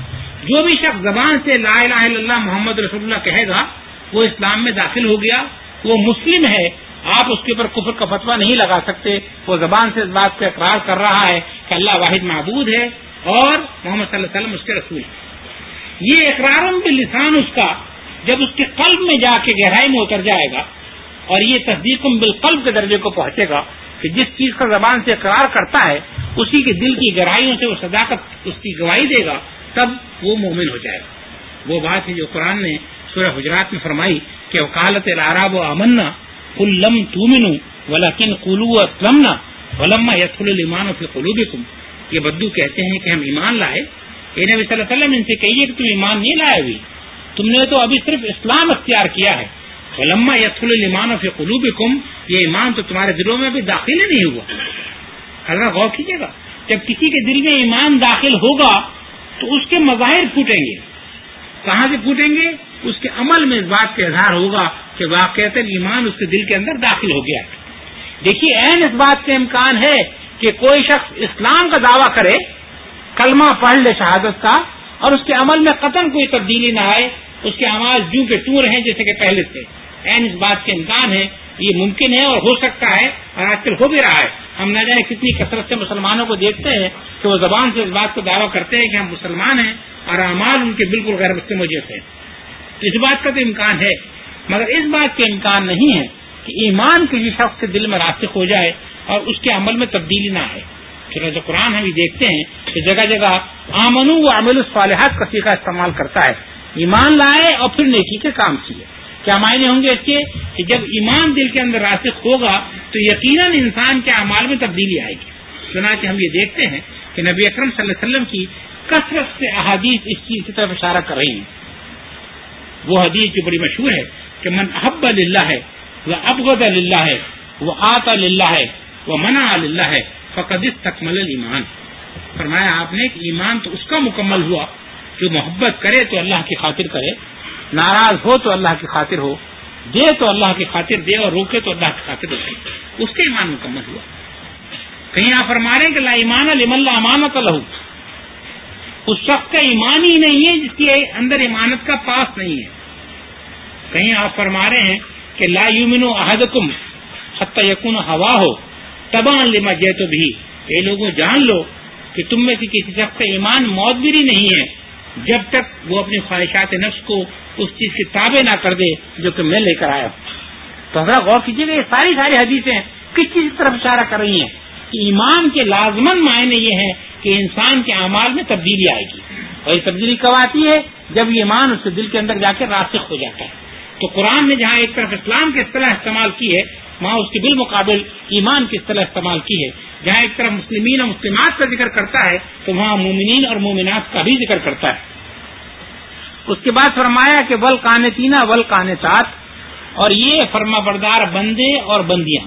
[SPEAKER 2] جو بھی شخص زبان سے لا الہ الا اللہ محمد رسول اللہ کہے گا وہ اسلام میں داخل ہو گیا، وہ مسلم ہے، آپ اس کے اوپر کفر کا فتویٰ نہیں لگا سکتے۔ وہ زبان سے اس بات کا اقرار کر رہا ہے کہ اللہ واحد معبود ہے اور محمد صلی اللہ علیہ وسلم اس کے رسول ہے۔ یہ اقرار باللسان اس کا جب اس کے قلب میں جا کے گہرائی میں اتر جائے گا اور یہ تصدیق بالقلب کے درجے کو پہنچے گا کہ جس چیز کا زبان سے اقرار کرتا ہے اسی کے دل کی گہرائیوں سے وہ صداقت اس کی گواہی دے گا، تب وہ مومن ہو جائے گا۔ وہ بات ہے جو قرآن نے سورہ حجرات میں فرمائی کہ وقالت الاعراب آمنا قل لم تؤمنوا ولكن قولوا اسلمنا ولما يدخل الايمان في قلوبكم۔ یہ بدو کہتے ہیں کہ ہم ایمان لائے، اے نبی صلی اللہ علیہ وسلم ان سے کہیے کہ تم ایمان نہیں لائے ہوئی، تم نے تو ابھی صرف اسلام اختیار کیا ہے۔ ولما يدخل الايمان في قلوبكم، یہ ایمان تو تمہارے دلوں میں بھی داخل ہی نہیں ہوا۔ حضرت غور کیجیے گا، جب کسی کے دل میں ایمان داخل ہوگا تو اس کے مظاہر پھوٹیں گے۔ کہاں سے پھوٹیں گے؟ اس کے عمل میں اس بات کا اظہار ہوگا کہ واقعات ایمان اس کے دل کے اندر داخل ہو گیا۔ دیکھیے عین اس بات کا امکان ہے کہ کوئی شخص اسلام کا دعویٰ کرے، کلمہ پڑھ لے شہادت کا، اور اس کے عمل میں قطعاً کوئی تبدیلی نہ آئے، اس کے اعمال جوں کے توں رہیں جیسے کہ پہلے تھے۔ عین اس بات کے امکان ہے، یہ ممکن ہے اور ہو سکتا ہے، اور آج کل ہو بھی رہا ہے۔ ہم نہ جائے کتنی کثرت سے مسلمانوں کو دیکھتے ہیں کہ وہ زبان سے اس بات کو دعویٰ کرتے ہیں کہ ہم مسلمان ہیں اور اعمال ان کے بالکل غیر مسلم جیسے ہیں۔ اس بات کا تو امکان ہے، مگر اس بات کا امکان نہیں ہے کہ ایمان کسی شخص کے دل میں راسخ ہو جائے اور اس کے عمل میں تبدیلی نہ آئے۔ چنانچہ قرآن ہم یہ دیکھتے ہیں کہ جگہ جگہ آمنو و عملوا الصالحات کا صیغہ استعمال کرتا ہے، ایمان لائے اور پھر نیکی کے کام کیے۔ کیا معنی ہوں گے اس کے کہ جب ایمان دل کے اندر راسخ ہوگا تو یقیناً انسان کے اعمال میں تبدیلی آئے گی۔ چنانچہ ہم یہ دیکھتے ہیں کہ نبی اکرم صلی اللہ علیہ وسلم کی کثرت سے احادیث اس چیز کی طرف اشارہ کر رہی ہیں۔ وہ حدیث جو بڑی مشہور ہے کہ من احب للہ ہے وہ ابغض للہ ہے وہ آتا للہ ہے وہ منع للہ ہے فقد استکمل الایمان۔ فرمایا آپ نے کہ ایمان تو اس کا مکمل ہوا جو محبت کرے تو اللہ کی خاطر کرے، ناراض ہو تو اللہ کی خاطر ہو، دے تو اللہ کی خاطر دے اور روکے تو اللہ کی خاطر روکے، اس کا ایمان مکمل ہوا۔ کہیں آپ فرما رہے ہیں کہ لا ایمان لمن لا امانت لہ، اس شخص کا ایمان ہی نہیں ہے جس کے اندر امانت کا پاس نہیں ہے۔ کہیں آپ فرما رہے ہیں کہ لا یؤمن احدکم حتی یکون ہواہ تبعا لما جئت بہ، اے لوگوں جان لو کہ تم میں سے کسی شخص کا ایمان معتبری نہیں ہے جب تک وہ اپنی خواہشات نفس کو اس چیز کی تابع نہ کر دے جو کہ میں لے کر آیا ہوں۔ تو ذرا غور کیجیے گا، یہ ساری ساری حدیثیں کس چیز کی طرف اشارہ کر رہی ہیں کہ ایمان کے لازمن معنی یہ ہے کہ انسان کے اعمال میں تبدیلی آئے گی، اور یہ تبدیلی کب آتی ہے؟ جب یہ ایمان اس کے دل کے اندر جا کے راسخ ہو جاتا ہے۔ تو قرآن نے جہاں ایک طرف اسلام کی اصطلاح استعمال کی ہے، وہاں اس کے بالمقابل ایمان کی اصطلاح استعمال کی ہے۔ جہاں ایک طرف مسلمین اور مسلمات کا ذکر کرتا ہے تو وہاں مومنین اور مومنات کا بھی ذکر کرتا ہے۔ اس کے بعد فرمایا کہ ول قانتین ول قانتات، اور یہ فرما بردار بندے اور بندیاں،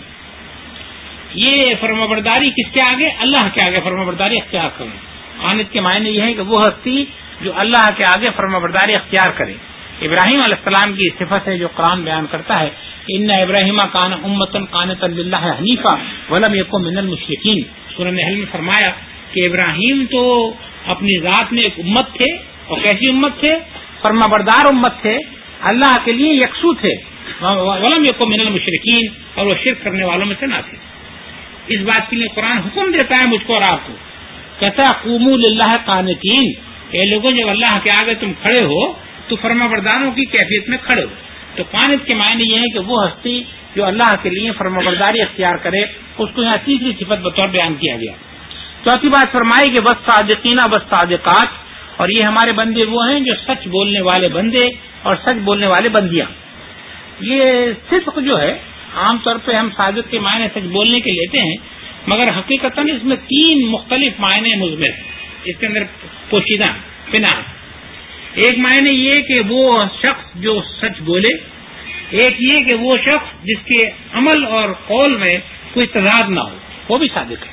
[SPEAKER 2] یہ فرما برداری کس کے آگے؟ اللہ کے آگے فرما برداری اختیار کریں۔ قانت کے معنی یہ ہے کہ وہ ہستی جو اللہ کے آگے فرما برداری اختیار کرے۔ ابراہیم علیہ السلام کی صفت ہے جو قرآن بیان کرتا ہے کہ ان ابراہیم کان امۃ قانتا للہ حنیفا ولم یکن من المشرکین۔ سورہ نحل میں فرمایا کہ ابراہیم تو اپنی ذات میں ایک امت تھے، اور کیسی امت تھے؟ فرما بردار امت تھے، اللہ کے لیے یکسو تھے، ولم یکن من المشرکین، اور وہ شرک کرنے والوں میں سے نہ تھے۔ اس بات کے لیے قرآن حکم دیتا ہے مجھ کو اور آپ کو، کہتا قوموا للہ قانتین، اے لوگوں جب اللہ کے آگے تم کھڑے ہو تو فرما برداروں کی کیفیت میں کھڑے ہو۔ تو قانت کے معنی یہ ہے کہ وہ ہستی جو اللہ کے لیے فرما برداری اختیار کرے، اس کو یہاں تیسری صفت بطور بیان کیا گیا۔ چوتھی بات فرمائی کہ بس صادقین بس صادقات، اور یہ ہمارے بندے وہ ہیں جو سچ بولنے والے بندے اور سچ بولنے والے بندیاں۔ یہ صدق جو ہے عام طور پہ ہم صادق کے معنی سچ بولنے کے لیتے ہیں، مگر حقیقتاً اس میں تین مختلف معنی مضمر ہیں، اس کے اندر پوشیدہ پناہ۔ ایک معنی یہ کہ وہ شخص جو سچ بولے، ایک یہ کہ وہ شخص جس کے عمل اور قول میں کوئی تضاد نہ ہو، وہ بھی صادق ہے۔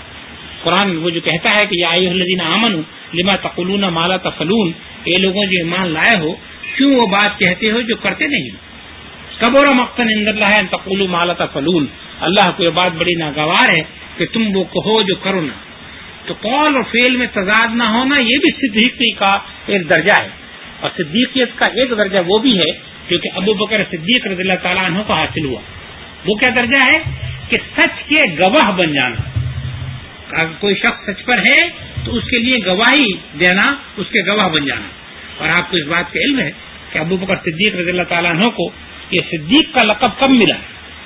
[SPEAKER 2] قرآن وہ جو کہتا ہے کہ یا ایھا الذین آمنوا لما تقولون ما لا تفعلون، اے لوگوں جو ایمان لائے ہو کیوں وہ بات کہتے ہو جو کرتے نہیں ہو۔ کبر مقتا عند اللہ ان تقولوا ما لا تفعلون، اللہ کو یہ بات بڑی ناگوار ہے کہ تم وہ کہو جو کرو نہ۔ تو قول اور فعل میں تضاد نہ ہونا یہ بھی صدیقی کا ایک درجہ ہے، اور صدیقیت کا ایک درجہ وہ بھی ہے جو کہ ابو بکر صدیق رضی اللہ تعالیٰ عنہ کو حاصل ہوا۔ وہ کیا درجہ ہے کہ سچ کے گواہ بن جانا۔ اگر کوئی شخص سچ پر ہے تو اس کے لیے گواہی دینا، اس کے گواہ بن جانا۔ اور آپ کو اس بات کا علم ہے کہ ابو بکر صدیق رضی اللہ تعالیٰ عنہ کو یہ صدیق کا لقب کب ملا؟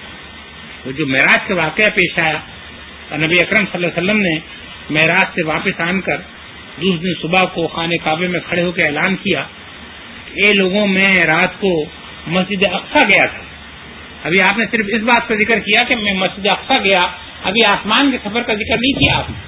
[SPEAKER 2] وہ جو معراج کا واقعہ پیش آیا اور نبی اکرم صلی اللہ علیہ وسلم نے معراج سے واپس آن کر دوسرے دن صبح کو خانہ کعبے میں کھڑے ہو کے اعلان کیا کہ اے لوگوں میں رات کو مسجد اقصیٰ گیا تھا۔ ابھی آپ نے صرف اس بات کا ذکر کیا کہ میں مسجد اقصیٰ گیا، ابھی آسمان کے سفر کا ذکر نہیں کیا آپ نے۔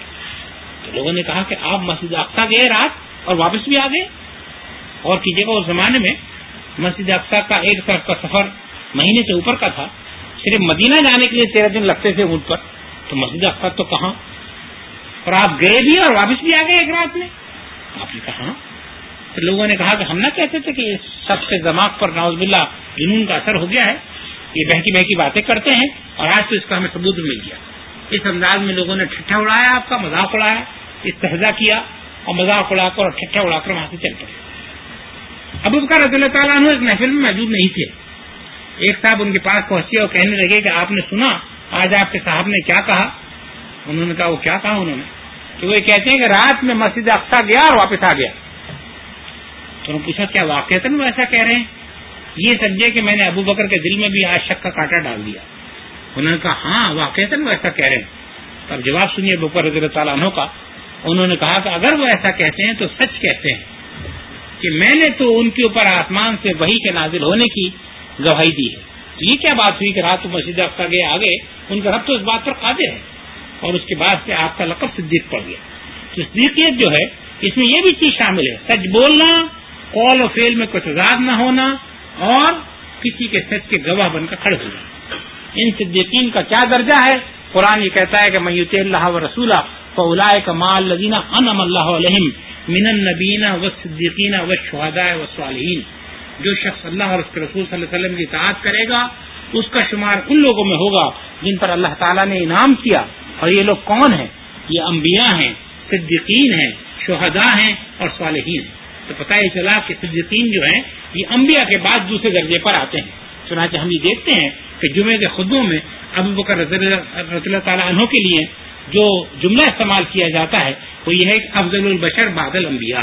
[SPEAKER 2] تو لوگوں نے کہا کہ آپ مسجد اقصیٰ گئے رات اور واپس بھی آ گئے۔ اور کیجیے گا اس زمانے میں مسجد اقصیٰ کا ایک طرف کا سفر مہینے سے اوپر کا تھا، صرف مدینہ جانے کے لیے تیرہ دن لگتے تھے اونٹ پر، تو مسجد اقصیٰ تو کہاں؟ اور آپ گئے بھی اور واپس بھی آ گئے ایک رات میں۔ آپ نے کہا، تو لوگوں نے کہا کہ ہم نہ کہتے تھے کہ اس شخص کے دماغ پر نعوذ باللہ جنون کا اثر ہو گیا ہے، یہ بہکی بہکی باتیں کرتے ہیں، اور آج تو اس کا ہمیں ثبوت مل گیا۔ اس انداز میں لوگوں نے ٹھٹھا اڑایا، آپ کا مذاق اڑایا، استہزاء کیا، اور مذاق اڑا کر اور ٹھٹھا اڑا کر وہاں سے چل پڑے۔ ابو بکر رضی اللہ تعالیٰ عنہ اس محفل میں موجود نہیں تھے۔ ایک صاحب ان کے پاس پہنچے اور کہنے لگے کہ آپ نے سنا آج آپ کے صاحب نے کیا کہا؟ انہوں نے کہا وہ کیا کہا انہوں نے؟ کہ وہ کہتے ہیں کہ رات میں مسجد اقصیٰ گیا اور واپس آ گیا۔ تو انہوں نے پوچھا کیا واقعتاً وہ ایسا کہہ رہے ہیں؟ یہ سمجھے کہ میں نے ابو بکر کے دل میں بھی آج شک کا کانٹا ڈال دیا۔ انہوں نے کہا ہاں واقعتاً وہ ایسا کہہ رہے ہیں۔ تب جواب سنیے ابو بکر رضی اللہ تعالیٰ عنہ کا۔ انہوں نے کہا کہ اگر وہ ایسا کہتے ہیں تو سچ کہتے ہیں کہ میں نے تو ان کے اوپر آسمان سے وحی کے نازل ہونے کی گواہی دی ہے۔ تو یہ کیا بات ہوئی کہ رات کو مسجد اقصیٰ گئے آگے؟ ان کا رب تو اس بات پر قادر ہے، اور اس کے بعد سے آپ کا لقب صدیق پڑ گیا۔ تو صدیقیت جو ہے اس میں یہ بھی چیز شامل ہے، سچ بولنا، قول و فعل میں کوئی تضاد نہ ہونا، اور کسی کے سچ کے گواہ بن کر کھڑے ہو جانا۔ ان صدیقین کا کیا درجہ ہے؟ قرآن یہ کہتا ہے کہ من یطع اللہ ورسولہ فاولئک مع الذین انعم اللہ علیہم من النبیین والصدیقین والشہداء والصالحین، جو شخص اللہ اور اس کے رسول صلی اللہ علیہ وسلم کی اطاعت کرے گا اس کا شمار ان لوگوں میں ہوگا جن پر اللہ تعالیٰ نے انعام کیا۔ اور یہ لوگ کون ہیں؟ یہ انبیاء ہیں، صدیقین ہیں، شہداء ہیں اور صالحین ہیں۔ تو پتہ یہ چلا کہ صدیقین جو ہیں یہ انبیاء کے بعد دوسرے درجے پر آتے ہیں۔ چنانچہ ہم یہ دیکھتے ہیں کہ جمعے کے خطبوں میں ابو بکر رضی اللہ تعالیٰ عنہ کے لیے جو جملہ استعمال کیا جاتا ہے وہ یہ ہے کہ افضل البشر بعد الانبیاء۔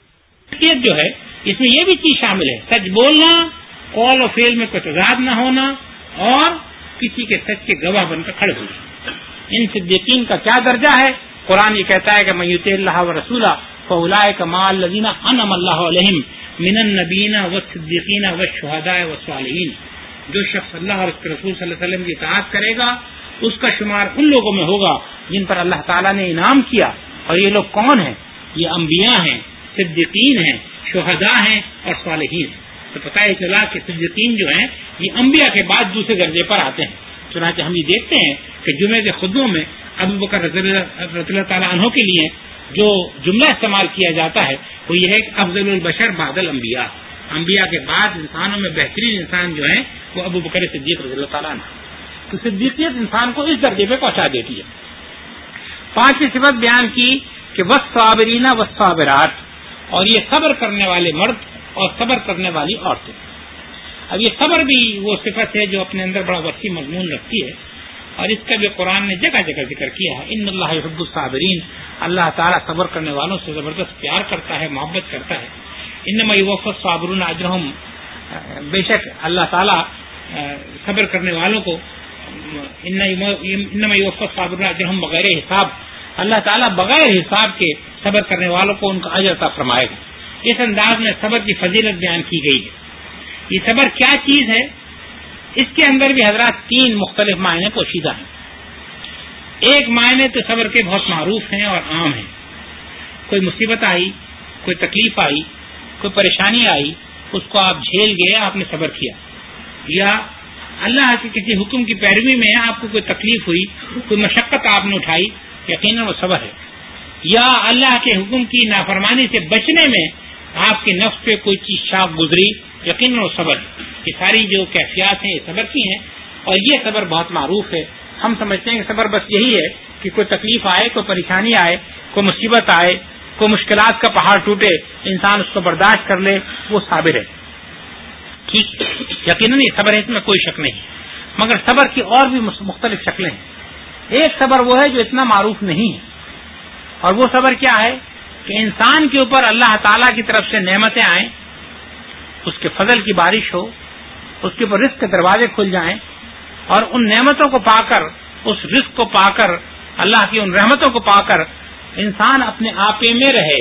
[SPEAKER 2] جو ہے اس میں یہ بھی چیز شامل ہے، سچ بولنا، قول و فعل میں کوئی تضاد نہ ہونا، اور کسی کے سچ کے گواہ بن کر کھڑے ہو جانا۔ ان صدیقین کا کیا درجہ ہے؟ قرآن یہ کہتا ہے کہ من یطع اللہ ورسولہ فاولئک مع الذین انعم اللہ علیہم من النبیین والصدیقین والشہداء والصالحین، جو شخص اللہ اور اس کے رسول صلی اللہ علیہ وسلم کی اطاعت کرے گا اس کا شمار ان لوگوں میں ہوگا جن پر اللہ تعالیٰ نے انعام کیا۔ اور یہ لوگ کون ہیں؟ یہ انبیاء ہیں، صدیقین ہیں، شہداء ہیں اور صالحین ہیں۔ تو پتہ یہ چلا کہ صدیقین جو ہیں یہ انبیاء کے بعد دوسرے درجے پر آتے ہیں۔ چنانچہ ہم یہ دیکھتے ہیں کہ جمعے کے خطبوں میں ابو بکر رضی اللہ تعالیٰ عنہ کے لیے جو جملہ استعمال کیا جاتا ہے وہ یہ ہے کہ افضل البشر بعد الانبیاء، انبیاء کے بعد انسانوں میں بہترین انسان جو ہیں وہ ابو بکر صدیق رضی اللہ تعالیٰ عنہ۔ تو صدیقیت انسان کو اس درجے پہ پہنچا دیتی ہے۔ پانچویں صفت بیان کی کہ والصابرین والصابرات، اور یہ صبر کرنے والے مرد اور صبر کرنے والی عورتیں۔ اب یہ صبر بھی وہ صفت ہے جو اپنے اندر بڑا وسیع مضمون رکھتی ہے، اور اس کا بھی قرآن نے جگہ جگہ ذکر کیا ہے۔ ان اللہ یحب الصابرین، اللہ تعالیٰ صبر کرنے والوں سے زبردست پیار کرتا ہے، محبت کرتا ہے۔ انما یوفی الصابرون اجرہم، بے شک اللہ تعالیٰ صبر کرنے والوں کو انما یوفی الصابرون اجرہم بغیر حساب، اللہ تعالیٰ بغیر حساب کے صبر کرنے والوں کو ان کا اجر عطا فرمائے گا۔ اس انداز میں صبر کی فضیلت بیان کی گئی ہے۔ یہ صبر کیا چیز ہے؟ اس کے اندر بھی حضرات تین مختلف معنی پوشیدہ ہیں۔ ایک معنی تو صبر کے بہت معروف ہیں اور عام ہیں۔ کوئی مصیبت آئی، کوئی تکلیف آئی، کوئی پریشانی آئی، اس کو آپ جھیل گئے، آپ نے صبر کیا، یا اللہ کے کسی حکم کی پیروی میں آپ کو کوئی تکلیف ہوئی، کوئی مشقت آپ نے اٹھائی، یقیناً وہ صبر ہے۔ یا اللہ کے حکم کی نافرمانی سے بچنے میں آپ کے نفس پہ کوئی چیز شاق گزری، یقیناً وہ صبر ہے۔ یہ ساری جو کیفیات ہیں یہ صبر کی ہیں، اور یہ صبر بہت معروف ہے۔ ہم سمجھتے ہیں کہ صبر بس یہی ہے کہ کوئی تکلیف آئے، کوئی پریشانی آئے، کوئی مصیبت آئے، کوئی مشکلات کا پہاڑ ٹوٹے، انسان اس کو برداشت کر لے، وہ صابر ہے۔ ٹھیک، یقیناً یہ صبر ہے، اس میں کوئی شک نہیں، مگر صبر کی اور بھی مختلف شکلیں ہیں۔ ایک صبر وہ ہے جو اتنا معروف نہیں ہے، اور وہ صبر کیا ہے کہ انسان کے اوپر اللہ تعالیٰ کی طرف سے نعمتیں آئیں، اس کے فضل کی بارش ہو، اس کے اوپر رزق کے دروازے کھل جائیں، اور ان نعمتوں کو پا کر، اس رزق کو پا کر، اللہ کی ان رحمتوں کو پا کر انسان اپنے آپے میں رہے،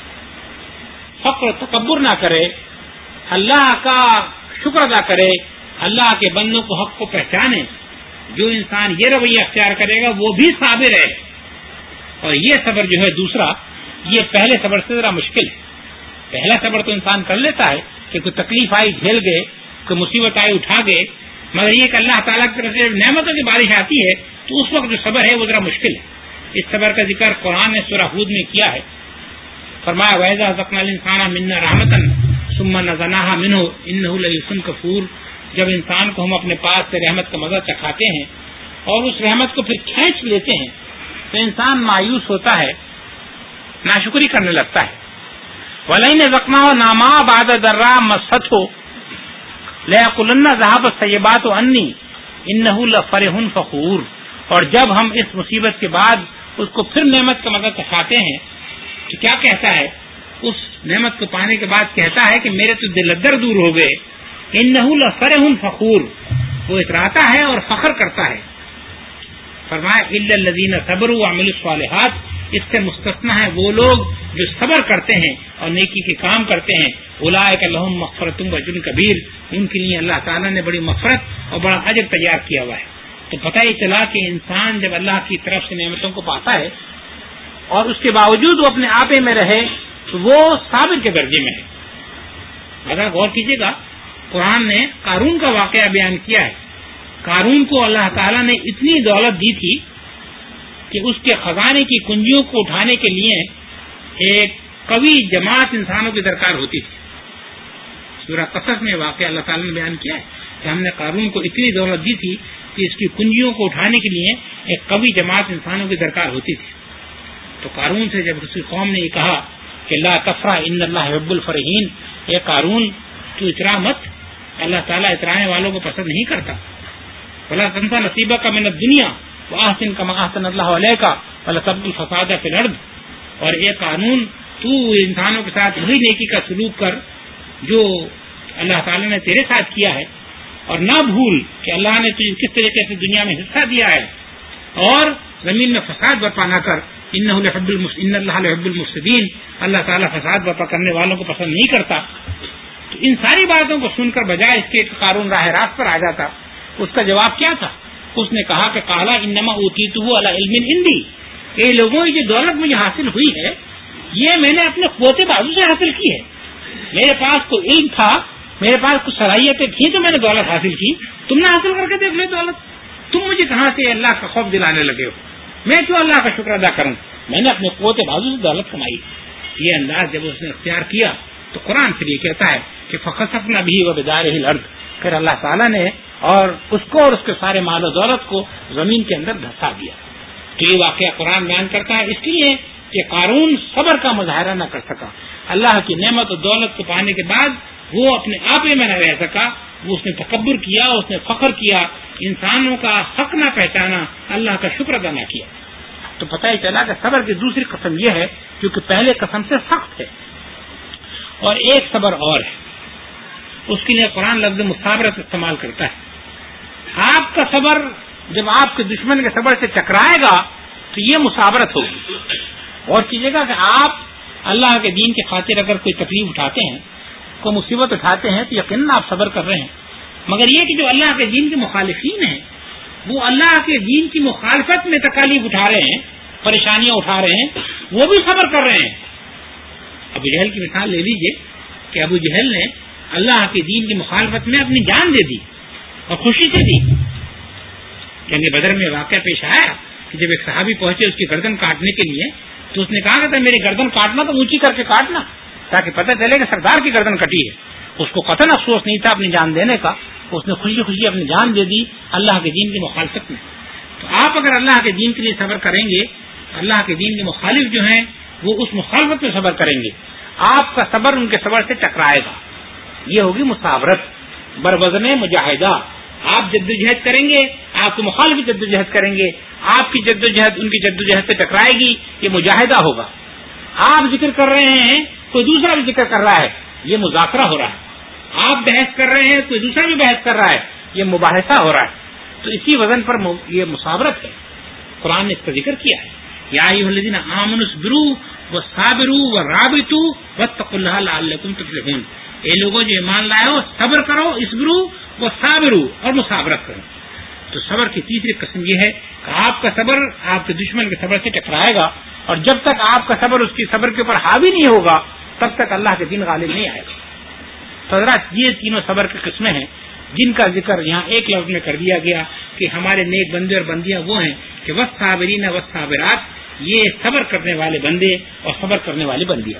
[SPEAKER 2] فقر تکبر نہ کرے، اللہ کا شکر ادا کرے، اللہ کے بندوں کو حق کو پہچانے۔ جو انسان یہ رویہ اختیار کرے گا وہ بھی صابر ہے۔ اور یہ صبر جو ہے دوسرا، یہ پہلے صبر سے ذرا مشکل ہے۔ پہلا صبر تو انسان کر لیتا ہے کہ کوئی تکلیف آئی جھیل گئے، کوئی مصیبت آئی اٹھا گئے، مگر یہ کہ اللہ تعالیٰ کی طرف سے نعمتوں کی بارش آتی ہے تو اس وقت جو صبر ہے وہ ذرا مشکل ہے۔ اس صبر کا ذکر قرآن نے سورہ ہود میں کیا ہے، فرمایا وَإِذَا أَذَقْنَا الْإِنسَانَ مِنَّا رَحْمَةً ثُمَّ نَزَعْنَاهَا مِنْهُ إِنَّهُ لَيُئْسٌ كَفُورٌ، جب انسان کو ہم اپنے پاس سے رحمت کا مزہ چکھاتے ہیں اور اس رحمت کو پھر کھینچ لیتے ہیں تو انسان مایوس ہوتا ہے، ناشکری کرنے لگتا ہے۔ وَلَئِنْ أَذَقْنَاهُ نَعْمَاءَ بَعْدَ ضَرَّاءٍ مَسَّتْهُ لَيَقُولَنَّ ذَهَبَ الطَّيِّبَاتُ عَنِّي إِنَّهُ لَفَرِحٌ فَخُورٌ، اور جب ہم اس مصیبت کے بعد اس کو پھر نعمت کا مزہ چکھاتے ہیں تو کیا کہتا ہے؟ اس نعمت کو پانے کے بعد کہتا ہے کہ میرے تو دل ادر دور ہو گئے، انہ لفرح فخور، وہ اتراتا ہے اور فخر کرتا ہے۔ فرمایا الا الذین صبروا وعملوا الصالحات، اس سے مستثنا ہے وہ لوگ جو صبر کرتے ہیں اور نیکی کے کام کرتے ہیں، اولئک لہم مغفرۃ واجر کبیر، ان کے لیے اللہ تعالیٰ نے بڑی مغفرت اور بڑا اجر تیار کیا ہوا ہے۔ تو پتہ یہ چلا کہ انسان جب اللہ کی طرف سے نعمتوں کو پاتا ہے اور اس کے باوجود وہ اپنے آپے میں رہے تو وہ صابر کے درجے میں ہے۔ اگر غور کیجیے گا، قرآن نے قارون کا واقعہ بیان کیا ہے۔ قارون کو اللہ تعالیٰ نے اتنی دولت دی تھی کہ اس کے خزانے کی کنجیوں کو اٹھانے کے لیے ایک قوی جماعت انسانوں کی درکار ہوتی تھی۔ سورہ قصص میں واقعہ اللہ تعالیٰ نے بیان کیا ہے کہ ہم نے قارون کو اتنی دولت دی تھی کہ اس کی کنجیوں کو اٹھانے کے لیے ایک قوی جماعت انسانوں کی درکار ہوتی تھی۔ تو قارون سے جب اس کی قوم نے یہ کہا کہ لا تفرح ان اللہ يحب الفرحین، اے قارون تو اترا مت، اللہ تعالیٰ اترانے والوں کو پسند نہیں کرتا۔ ولا تنسى نصیبک من الدنیا واحسن کما احسن اللہ علیک ولا تبغ الفساد فی الارض، اور اے قارون تو انسانوں کے ساتھ وہی نیکی کا سلوک کر جو اللہ تعالیٰ نے تیرے ساتھ کیا ہے، اور نہ بھول کہ اللہ نے تجھے کس طریقے سے دنیا میں حصہ دیا ہے، اور زمین میں فساد برپا نہ کر، ان اللہ يحب المفسدین، اللہ تعالیٰ فساد برپا کرنے والوں کو پسند نہیں کرتا۔ تو ان ساری باتوں کو سن کر بجائے اس کے قارون راہ راست پر آ جاتا، اس کا جواب کیا تھا؟ اس نے کہا کہ قال انما اوتیتہ علی علم عندی، اے لوگوں یہ دولت مجھے حاصل ہوئی ہے یہ میں نے اپنے قوت بازو سے حاصل کی ہے، میرے پاس کوئی علم تھا، میرے پاس کچھ صلاحیتیں تھیں تو میں نے دولت حاصل کی، تم نے حاصل کر کے دیکھ لو دولت، تم مجھے کہاں سے اللہ کا خوف دلانے لگے ہو، میں کیوں اللہ کا شکر ادا کروں، میں نے اپنے قوت بازو سے دولت کمائی۔ یہ انداز جب اس نے اختیار کیا تو قرآن پھر یہ کہتا ہے کہ فخسفنا بہ وبدارہ الارض، پھر اللہ تعالیٰ نے اور اس کو اور اس کے سارے مال و دولت کو زمین کے اندر دھسا دیا۔ تو یہ واقعہ قرآن بیان کرتا ہے اس لیے کہ قارون صبر کا مظاہرہ نہ کر سکا، اللہ کی نعمت و دولت کو پانے کے بعد وہ اپنے آپ میں نہ رہ سکا، وہ اس نے تکبر کیا، اس نے فخر کیا، انسانوں کا حق نہ پہچانا، اللہ کا شکر ادا نہ کیا۔ تو پتہ ہی چلا کہ صبر کی دوسری قسم یہ ہے کیونکہ پہلے قسم سے سخت ہے، اور ایک صبر اور ہے، اس کے لیے قرآن لفظ مصابرت استعمال کرتا ہے۔ آپ کا صبر جب آپ کے دشمن کے صبر سے ٹکرائے گا تو یہ مصابرت ہوگی۔ اور کیجیے گا کہ آپ اللہ کے دین کی خاطر اگر کوئی تکلیف اٹھاتے ہیں، کوئی مصیبت اٹھاتے ہیں تو یقیناً آپ صبر کر رہے ہیں، مگر یہ کہ جو اللہ کے دین کے مخالفین ہیں وہ اللہ کے دین کی مخالفت میں تکالیف اٹھا رہے ہیں، پریشانیاں اٹھا رہے ہیں، وہ بھی صبر کر رہے ہیں۔ ابو جہل کی مثال لے لیجئے کہ ابو جہل نے اللہ کے دین کی مخالفت میں اپنی جان دے دی اور خوشی سے دی۔ جنگ بدر میں واقعہ پیش آیا کہ جب ایک صحابی پہنچے اس کی گردن کاٹنے کے لیے تو اس نے کہا کہ میری گردن کاٹنا تو اونچی کر کے کاٹنا تاکہ پتہ چلے کہ سردار کی گردن کٹی ہے۔ اس کو قطعاً افسوس نہیں تھا اپنی جان دینے کا، اس نے خوشی خوشی اپنی جان دے دی اللہ کے دین کی مخالفت میں۔ تو آپ اگر اللہ کے دین کے لیے صبر کریں گے، اللہ کے دین کے مخالف جو ہیں وہ اس مخالفت میں صبر کریں گے، آپ کا صبر ان کے صبر سے ٹکرائے گا، یہ ہوگی مصابرت بروزن مجاہدہ۔ آپ جدوجہد کریں گے، آپ کے مخالف جدوجہد کریں گے، آپ کی جدوجہد ان کی جدوجہد سے ٹکرائے گی، یہ مجاہدہ ہوگا۔ آپ ذکر کر رہے ہیں کوئی دوسرا بھی ذکر کر رہا ہے، یہ مذاکرہ ہو رہا ہے۔ آپ بحث کر رہے ہیں کوئی دوسرا بھی بحث کر رہا ہے، یہ مباحثہ ہو رہا ہے۔ تو اسی وزن پر یہ مصابرت ہے، قرآن نے اس کا ذکر کیا ہے۔ یا ایھا الذین آمنوا اصبروا وصابروا ورابطوا واتقوا اللہ لعلکم تفلحون، اے لوگوں جو ایمان لائے ہو صبر کرو، اصبروا وصابروا اور مصابرت کرو۔ تو صبر کی تیسری قسم یہ ہے کہ آپ کا صبر آپ کے دشمن کے صبر سے ٹکرائے گا، اور جب تک آپ کا صبر اس کی صبر کے اوپر حاوی نہیں ہوگا تب تک اللہ کے دین غالب نہیں آئے گا۔ تو حضرات یہ تینوں صبر کی قسمیں ہیں جن کا ذکر یہاں ایک لفظ میں کر دیا گیا کہ ہمارے نیک بندے اور بندیاں وہ ہیں کہ والصابرین والصابرات، یہ صبر کرنے والے بندے اور صبر کرنے والی بندیاں۔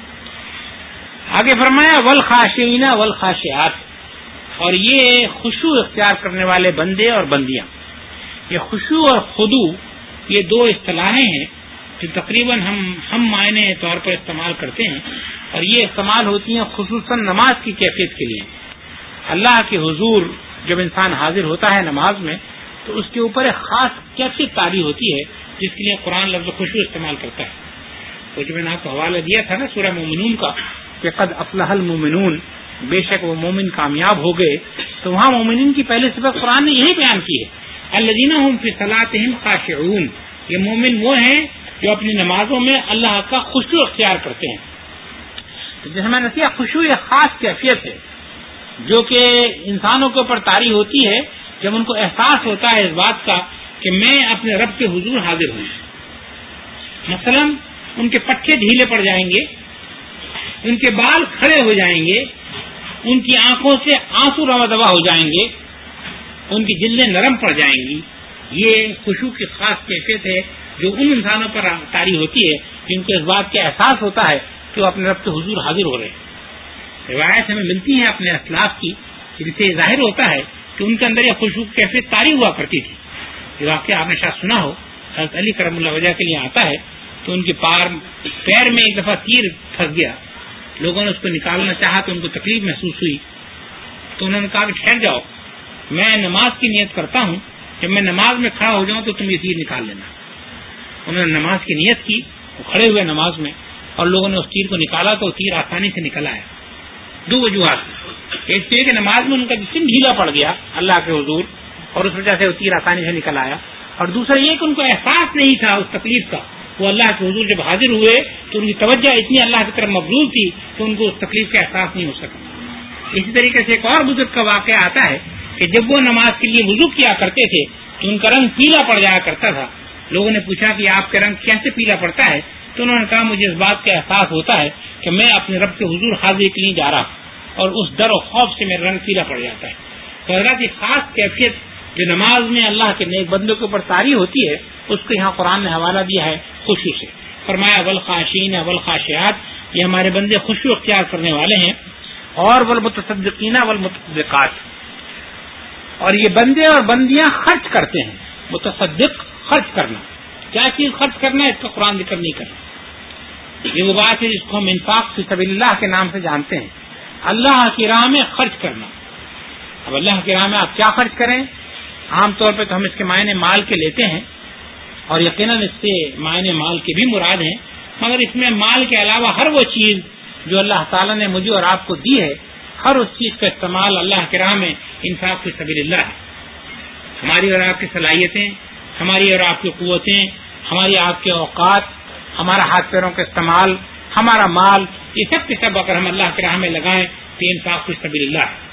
[SPEAKER 2] آگے فرمایا والخاشعین والخاشعات، اور یہ خشوع اختیار کرنے والے بندے اور بندیاں۔ یہ خشوع اور خضوع یہ دو اصطلاحیں ہیں جو تقریباً ہم ہم معنی طور پر استعمال کرتے ہیں، اور یہ استعمال ہوتی ہیں خصوصاً نماز کی کیفیت کے لیے۔ اللہ کے حضور جب انسان حاضر ہوتا ہے نماز میں تو اس کے اوپر ایک خاص کیفیت طاری ہوتی ہے جس کے لیے قرآن لفظ خشوع استعمال کرتا ہے۔ تو جو میں نے آپ کو حوالہ دیا تھا نا سورہ مومنون کا کہ قد افلح المومنون، بے شک وہ مومن کامیاب ہو گئے، تو وہاں مومنین کی پہلی صفت قرآن نے یہی بیان کی ہے، الذین هم فی صلاتهم خاشعون، یہ مومن وہ ہیں جو اپنی نمازوں میں اللہ کا خشوع اختیار کرتے ہیں۔ تو جیسے میں نے کہا خشوع ایک خاص کیفیت ہے جو کہ انسانوں کے اوپر طاری ہوتی ہے جب ان کو احساس ہوتا ہے اس بات کا کہ میں اپنے رب کے حضور حاضر ہوں۔ مثلا ان کے پٹھے ڈھیلے پڑ جائیں گے ان کے بال کھڑے ہو جائیں گے، ان کی آنکھوں سے آنسو روا دوا ہو جائیں گے، ان کی جلدیں نرم پڑ جائیں گی. یہ خشوع کی خاص کیفیت ہے جو ان انسانوں پر طاری ہوتی ہے جن کو اس بات کا احساس ہوتا ہے کہ وہ اپنے رب کے حضور حاضر ہو رہے ہیں. روایت ہمیں ملتی ہیں اپنے اسلاف کی جن سے ظاہر ہوتا ہے کہ ان کے اندر یہ خشوع کی کیفیت طاری ہوا کرتی تھی. یہ واقعہ آپ نے شاید سنا ہو، حضرت علی کرم اللہ وجہ کے لیے آتا ہے کہ ان کے پار پیر میں ایک دفعہ تیر پھنس گیا. لوگوں نے اس کو نکالنا چاہا تو ان کو تکلیف محسوس ہوئی، تو انہوں نے کہا کہ ٹھہر جاؤ، میں نماز کی نیت کرتا ہوں، جب میں نماز میں کھڑا ہو جاؤں تو تم یہ تیر نکال لینا. انہوں نے نماز کی نیت کی، وہ کھڑے ہوئے نماز میں، اور لوگوں نے اس تیر کو نکالا تو وہ تیر آسانی سے نکل آیا. دو وجوہات، ایک تو یہ کہ نماز میں ان کا جسم ڈھیلا پڑ گیا اللہ کے حضور اور اس وجہ سے وہ تیر آسانی سے نکل آیا، اور دوسرا یہ کہ ان کو احساس نہیں تھا اس تکلیف کا. وہ اللہ کے حضور جب حاضر ہوئے تو ان کی توجہ اتنی اللہ کی طرف مبذول تھی کہ ان کو اس تکلیف کا احساس نہیں ہو سکا. اسی طریقے سے ایک اور بزرگ کا واقعہ آتا ہے کہ جب وہ نماز کے لیے وضو کیا کرتے تھے تو ان کا رنگ پیلا پڑ جایا کرتا تھا. لوگوں نے پوچھا کہ آپ کا رنگ کیسے پیلا پڑتا ہے؟ تو انہوں نے کہا مجھے اس بات کا احساس ہوتا ہے کہ میں اپنے رب کے حضور حاضری کے لیے جا رہا ہوں اور اس ڈر و خوف سے میرا رنگ پیلا پڑ جاتا ہے. تو حضرت یہ خاص کیفیت جو نماز میں اللہ کے نیک بندوں کے اوپر طاری ہوتی ہے اس کو یہاں قرآن نے حوالہ دیا ہے خشوع سے. فرمایا والخاشعین والخاشعات، یہ ہمارے بندے خشوع اختیار کرنے والے ہیں، اور والمتصدقین والمتصدقات، اور یہ بندے اور بندیاں خرچ کرتے ہیں. متصدق خرچ کرنا، کیا چیز خرچ کرنا ہے اس کا قرآن ذکر نہیں کرنا. یہ وہ بات ہے جس کو ہم انفاق فی سبیل اللہ کے نام سے جانتے ہیں، اللہ کی راہ میں خرچ کرنا. اب اللہ کی راہ میں آپ کیا خرچ کریں؟ عام طور پہ تو ہم اس کے معنی مال کے لیتے ہیں، اور یقیناً اس سے معنی مال کے بھی مراد ہیں، مگر اس میں مال کے علاوہ ہر وہ چیز جو اللہ تعالیٰ نے مجھے اور آپ کو دی ہے، ہر اس چیز کا استعمال اللہ کی راہ میں انفاق فی سبیل اللہ ہے. ہماری اور آپ کی صلاحیتیں، ہماری اور آپ کی قوتیں، ہماری آپ کے اوقات، ہمارا ہاتھ پیروں کا استعمال، ہمارا مال، یہ سب کے سب اگر ہم اللہ کی راہ میں لگائیں تو انفاق فی سبیل اللہ ہے.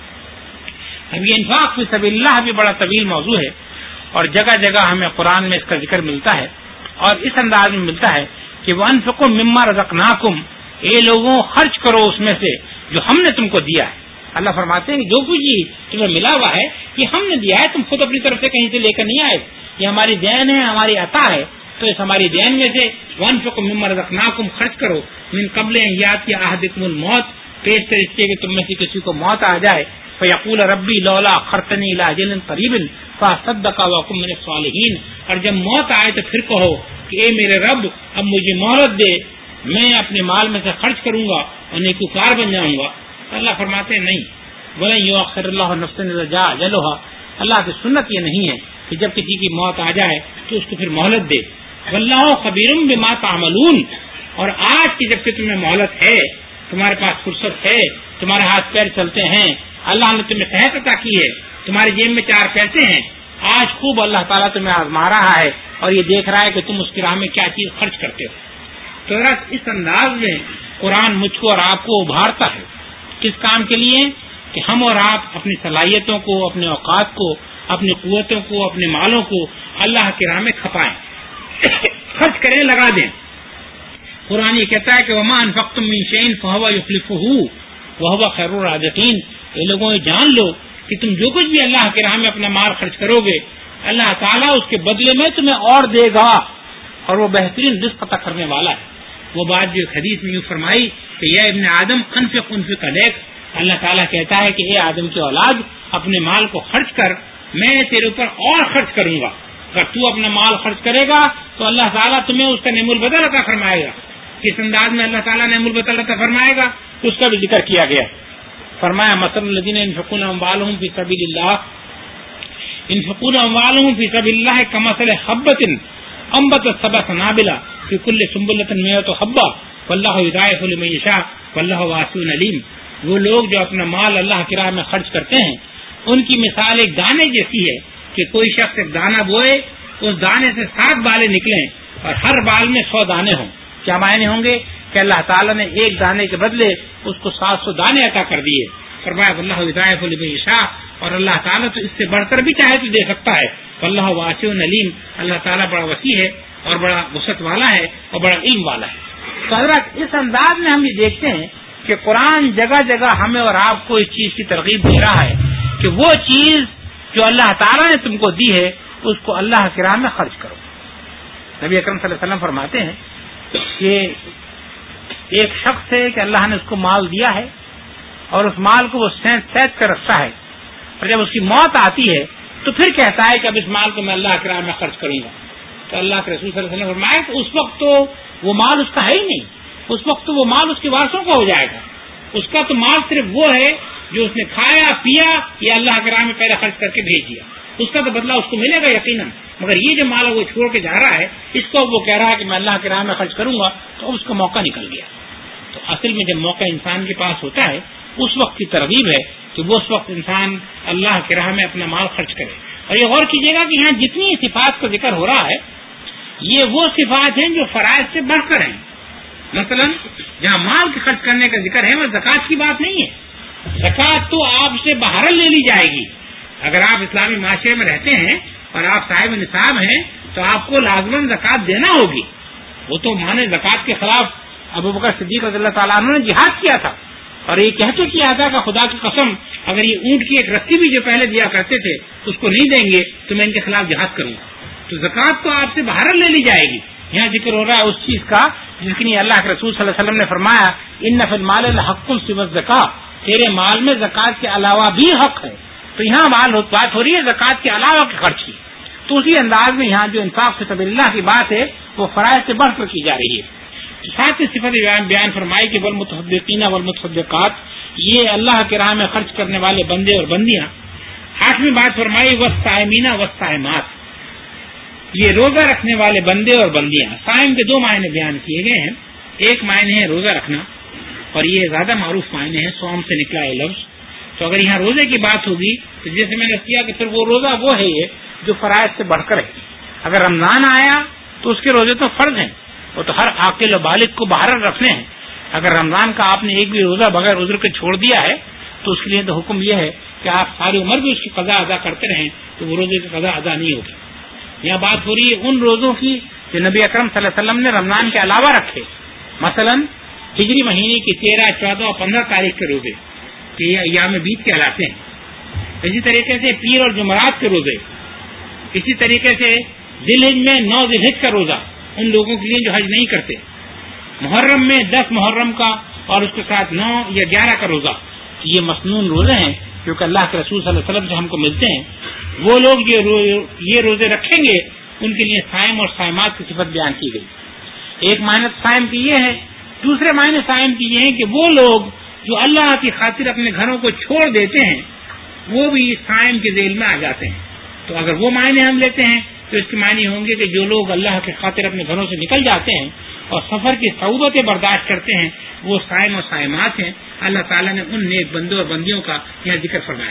[SPEAKER 2] اب یہ انفاق فی سبیل اللہ بھی بڑا طویل موضوع ہے، اور جگہ جگہ ہمیں قرآن میں اس کا ذکر ملتا ہے، اور اس انداز میں ملتا ہے کہ وَأَنفِقُوا مِمَّا رَزَقْنَاكُمْ، اے لوگوں خرچ کرو اس میں سے جو ہم نے تم کو دیا ہے. اللہ فرماتے ہیں کہ جو کچھ تمہیں ملا ہوا ہے یہ ہم نے دیا ہے، تم خود اپنی طرف سے کہیں سے لے کر نہیں آئے، یہ ہماری دین ہے، ہماری عطا ہے. تو اس ہماری دین میں سے وَأَنفِقُوا مِمَّا رَزَقْنَاكُمْ خرچ کرو مِن قَبْلِ أَن يَأْتِيَ أَحَدَكُمُ الْمَوْتُ، پیش کر اس کے کہ تم میں سے کسی کو موت آ جائے، فَيَقُولَ رَبِّي لَوْلَا أَخَّرْتَنِي إِلَىٰ أَجَلٍ قَرِيبٍ فَأَصَّدَّقَ وَأَكُن مِّنَ الصَّالِحِينَ. اور جب موت آئے تو پھر کہو کہ اے میرے رب اب مجھے مہلت دے، میں اپنے مال میں سے خرچ کروں گا اور نیکوکار بن جاؤں گا. اللہ فرماتے ہیں نہیں، وَلَن يُؤَخِّرَ اللَّهُ نَفْسًا إِذَا جَاءَ أَجَلُهَا، اللہ کی سنت یہ نہیں ہے کہ جب کسی کی موت آ جائے تو اس کو پھر مہلت دے. وَاللَّهُ خَبِيرٌ بِمَا تَعْمَلُونَ، اور آج کی جب کہ تمہیں مہلت ہے، تمہارے پاس فرصت ہے، تمہارے ہاتھ پیر چلتے ہیں، اللہ نے تمہیں صحت عطا کی ہے، تمہاری جیب میں چار پیسے ہیں، آج خوب اللہ تعالیٰ تمہیں آزما رہا ہے اور یہ دیکھ رہا ہے کہ تم اس کی راہ میں کیا چیز خرچ کرتے ہو. تو اس انداز میں قرآن مجھ کو اور آپ کو ابھارتا ہے کس کام کے لیے کہ ہم اور آپ اپنی صلاحیتوں کو، اپنے اوقات کو، اپنی قوتوں کو، اپنے مالوں کو اللہ کی راہ میں کھپائیں، خرچ کریں، لگا دیں. قرآن یہ کہتا ہے کہ وما انفقتم من شيء فهو يخلفه وهو خير الرازقين. یہ لوگوں یہ جان لو کہ تم جو کچھ بھی اللہ کی راہ میں اپنا مال خرچ کرو گے اللہ تعالیٰ اس کے بدلے میں تمہیں اور دے گا، اور وہ بہترین رزق عطا کرنے والا ہے. وہ بات جو حدیث میں یوں فرمائی کہ یا ابن آدم انفق انفق علیک، اللہ تعالیٰ کہتا ہے کہ اے آدم کی اولاد اپنے مال کو خرچ کر، میں تیرے اوپر اور خرچ کروں گا. اگر تو اپنا مال خرچ کرے گا تو اللہ تعالیٰ تمہیں اس کا نعم البدل عطا فرمائے گا. کس انداز میں اللہ تعالیٰ نعم البدل عطا فرمائے گا اس کا بھی ذکر کیا گیا. فرمایا مثل الذین ينفقون اموالهم فی سبیل اللہ ينفقون اموالهم فی سبیل اللہ کمثل حبۃ انبتت سبع سنابل فی کل سنبلۃ مئۃ حبۃ واللہ یضاعف لمن یشاء واللہ واسع علیم. وہ لوگ جو اپنا مال اللہ کی راہ میں خرچ کرتے ہیں ان کی مثال ایک دانے جیسی ہے کہ کوئی شخص ایک دانہ بوئے، اس دانے سے سات بالیں نکلیں اور ہر بال میں سو دانے ہوں. کیا معنی ہوں گے کہ اللہ تعالیٰ نے ایک دانے کے بدلے اس کو سات سو دانے عطا کر دیے. فرمایا واللہ یضاعف لمن یشاء، اور اللہ تعالیٰ تو اس سے بڑھ کر بھی چاہے تو دے سکتا ہے. واللہ واسع علیم، اللہ تعالیٰ بڑا وسیع ہے اور بڑا وسعت والا ہے اور بڑا علم والا ہے. تو حضرات اس انداز میں ہم یہ دیکھتے ہیں کہ قرآن جگہ جگہ ہمیں اور آپ کو اس چیز کی ترغیب دے رہا ہے کہ وہ چیز جو اللہ تعالیٰ نے تم کو دی ہے اس کو اللہ کی راہ میں خرچ کرو. نبی اکرم صلی اللہ علیہ وسلم فرماتے ہیں کہ ایک شخص ہے کہ اللہ نے اس کو مال دیا ہے اور اس مال کو وہ سینچ سینچ کر رکھتا ہے، اور جب اس کی موت آتی ہے تو پھر کہتا ہے کہ اب اس مال کو میں اللہ کی راہ میں خرچ کروں گا. تو اللہ کے رسول صلی اللہ علیہ وسلم فرمایا کہ اس وقت تو وہ مال اس کا ہے ہی نہیں، اس وقت تو وہ مال اس کے وارثوں کا ہو جائے گا. اس کا تو مال صرف وہ ہے جو اس نے کھایا پیا یا اللہ کے راہ میں پہلے خرچ کر کے بھیج دیا، اس کا تو بدلہ اس کو ملے گا یقیناً. مگر یہ جو مال وہ چھوڑ کے جا رہا ہے اس کو وہ کہہ رہا ہے کہ میں اللہ کے راہ میں خرچ کروں گا، تو اس کا موقع نکل گیا. تو اصل میں جب موقع انسان کے پاس ہوتا ہے اس وقت کی ترغیب ہے کہ وہ اس وقت انسان اللہ کی راہ میں اپنا مال خرچ کرے. اور یہ غور کیجیے گا کہ یہاں جتنی صفات کا ذکر ہو رہا ہے یہ وہ صفات ہیں جو فرائض سے بڑھ کر ہیں. مثلا جہاں مال کے خرچ کرنے کا ذکر ہے وہ زکوٰۃ کی بات نہیں ہے. زکوٰۃ تو آپ سے باہر لے لی جائے گی. اگر آپ اسلامی معاشرے میں رہتے ہیں اور آپ صاحب نصاب ہیں تو آپ کو لازماً زکوٰۃ دینا ہوگی. وہ تو مانے زکوٰۃ کے خلاف ابو بکر صدیق رضی اللہ تعالیٰ عنہ نے جہاد کیا تھا اور یہ کہتے کیا تھا کہ خدا کی قسم اگر یہ اونٹ کی ایک رسی بھی جو پہلے دیا کرتے تھے اس کو نہیں دیں گے تو میں ان کے خلاف جہاد کروں گا. تو زکوٰۃ تو آپ سے باہر لے لی جائے گی. یہاں ذکر ہو رہا ہے اس چیز کا جس کے لیے اللہ کے رسول صلی اللہ علیہ وسلم نے فرمایا ان فی المال الحق سوى الزکاۃ، تیرے مال میں زکوٰۃ کے علاوہ بھی حق ہے. تو یہاں مال بات ہو رہی ہے زکوٰۃ کے علاوہ کے خرچ کی. تو اسی انداز میں یہاں جو انفاق فی سبیل اللہ کی بات ہے وہ فرائض سے بڑھ کر کی جا رہی ہے. ساتھ ہی صفت بیان فرمائی کہ والمتصدقین والمتصدقات، یہ اللہ کے راہ میں خرچ کرنے والے بندے اور بندیاں. آٹھویں بات فرمائی والصائمین والصائمات، یہ روزہ رکھنے والے بندے اور بندیاں. صائم کے دو معنی بیان کیے گئے ہیں. ایک معنی ہے روزہ رکھنا اور یہ زیادہ معروف معنی ہے، صوم سے نکلا ہے لفظ. تو اگر یہاں روزے کی بات ہوگی تو جیسے میں نے کیا کہ پھر وہ روزہ وہ ہے یہ جو فرائض سے بڑھ کر ہے. اگر رمضان آیا تو اس کے روزے تو فرض ہیں، وہ تو ہر عاقل و بالغ کو باہر رکھنے ہیں. اگر رمضان کا آپ نے ایک بھی روزہ بغیر عذر کے چھوڑ دیا ہے تو اس کے لیے تو حکم یہ ہے کہ آپ ساری عمر بھی اس کی قضا ادا کرتے رہیں تو وہ روزے کی قضا ادا نہیں ہوگی. یہاں بات ہو رہی ہے ان روزوں کی جو نبی اکرم صلی اللہ علیہ وسلم نے رمضان کے علاوہ رکھے. مثلا ہجری مہینے کی تیرہ چودہ اور پندرہ تاریخ کے روزے کہ یہ ایام بیت کہلاتے ہیں. اسی طریقے سے پیر اور جمعرات کے روزے. اسی طریقے سے ذی الحج میں نو ذی الحج کا روزہ ان لوگوں کے لیے جو حج نہیں کرتے. محرم میں دس محرم کا اور اس کے ساتھ نو یا گیارہ کا روزہ. یہ مسنون روزے ہیں جو کہ اللہ کے رسول صلی اللہ علیہ وسلم سے ہم کو ملتے ہیں. وہ لوگ جو یہ روزے رکھیں گے ان کے لیے صائم اور صائمات کی صفت بیان کی گئی. ایک معنی صائم کی یہ ہے. دوسرے معنی صائم کی یہ ہے کہ وہ لوگ جو اللہ کی خاطر اپنے گھروں کو چھوڑ دیتے ہیں وہ بھی صائم کے ذیل میں آ جاتے ہیں. تو اگر وہ معنی ہم لیتے ہیں تو اس کے معنی ہوں گے کہ جو لوگ اللہ کی خاطر اپنے گھروں سے نکل جاتے ہیں اور سفر کی صعوبتیں برداشت کرتے ہیں وہ صائم اور صائمات ہیں. اللہ تعالیٰ نے ان نیک بندوں اور بندیوں کا یہاں ذکر فرمایا.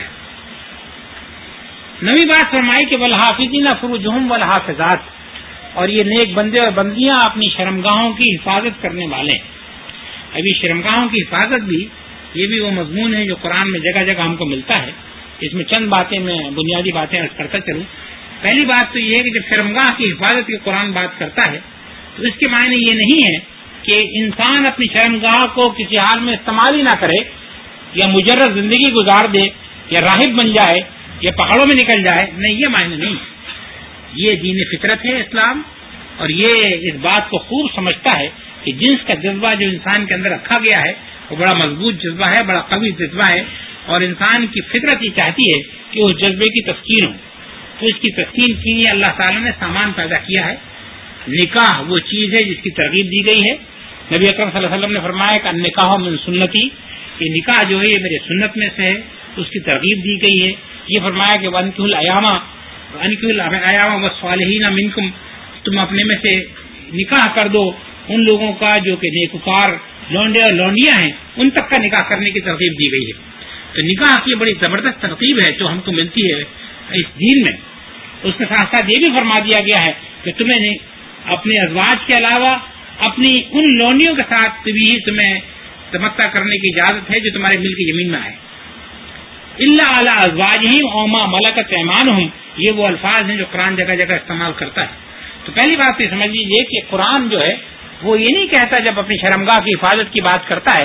[SPEAKER 2] نویں بات فرمائی کہ والحافظین فروجہم والحافظات، اور یہ نیک بندے اور بندیاں اپنی شرمگاہوں کی حفاظت کرنے والے ہیں. ابھی شرمگاہوں کی حفاظت بھی یہ بھی وہ مضمون ہے جو قرآن میں جگہ جگہ ہم کو ملتا ہے. اس میں چند باتیں میں بنیادی باتیں عرض کرتا چلوں. پہلی بات تو یہ ہے کہ جب شرمگاہ کی حفاظت کی قرآن بات کرتا ہے تو اس کے معنی یہ نہیں ہے کہ انسان اپنی شرمگاہ کو کسی حال میں استعمال ہی نہ کرے یا مجرد زندگی گزار دے یا راہب بن جائے یا پہاڑوں میں نکل جائے. نہیں، یہ معنی نہیں. یہ دین فطرت ہے اسلام، اور یہ اس بات کو خوب سمجھتا ہے کہ جنس کا جذبہ جو انسان کے اندر رکھا گیا ہے وہ بڑا مضبوط جذبہ ہے، بڑا قوی جذبہ ہے، اور انسان کی فطرت ہی چاہتی ہے کہ اس جذبے کی تسکین ہو. تو اس کی تسکین کے لیے اللہ تعالیٰ نے سامان پیدا کیا ہے. نکاح وہ چیز ہے جس کی ترغیب دی گئی ہے. نبی اکرم صلی اللہ علیہ وسلم نے فرمایا کہ النکاح من سنتی، یہ نکاح جو ہے یہ میرے سنت میں سے ہے، اس کی ترغیب دی گئی ہے. یہ فرمایا کہ وانکحوا الایام وانکحوا الایام والصالحین منکم، تم اپنے میں سے نکاح کر دو ان لوگوں کا جو کہ نیکوکار لونڈے اور لونڈیاں ہیں، ان تک کا نکاح کرنے کی ترغیب دی گئی ہے. تو نکاح کی بڑی زبردست ترغیب ہے جو ہم کو ملتی ہے اس دین میں. اس کے ساتھ ساتھ یہ بھی فرما دیا گیا ہے کہ تمہیں اپنے ازواج کے علاوہ اپنی ان لونڈیوں کے ساتھ بھی تمہیں تمتع کرنے کی اجازت ہے جو تمہارے ملک کی زمین میں آئے. الا علی ازواجہم او ما ملکت ایمانہم، یہ وہ الفاظ ہیں جو قرآن جگہ جگہ استعمال کرتا ہے. تو پہلی بات یہ سمجھ لیجیے کہ قرآن جو ہے وہ یہ نہیں کہتا جب اپنی شرمگاہ کی حفاظت کی بات کرتا ہے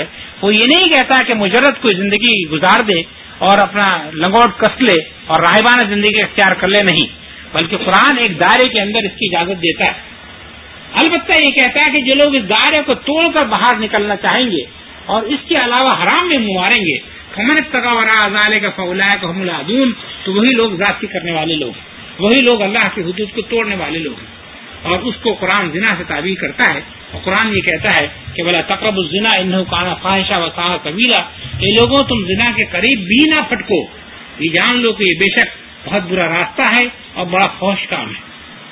[SPEAKER 2] وہ یہ نہیں کہتا کہ مجرد کوئی زندگی گزار دے اور اپنا لنگوٹ کس لے اور راہبانہ زندگی اختیار کر لے، نہیں، بلکہ قرآن ایک دائرے کے اندر اس کی اجازت دیتا ہے۔ البتہ یہ کہتا ہے کہ جو لوگ اس دائرے کو توڑ کر باہر نکلنا چاہیں گے اور اس کے علاوہ حرام میں منہ ماریں گے، فمن ابتغى وراء ذلك فاولئك هم العادون، تو وہی لوگ زیادتی کرنے والے لوگ ہیں، وہی لوگ اللہ کی حدود کو توڑنے والے لوگ ہیں۔ اور اس کو قرآن زنا سے تعبیر کرتا ہے، اور قرآن یہ کہتا ہے کہ ولا تقربوا الزنا انه كان فاحشا وساء سبيلا، اے لوگوں تم زنا کے قریب بھی نہ پھٹکو، یہ جان لو کہ یہ بے شک بہت برا راستہ ہے اور بڑا فحش کام ہے۔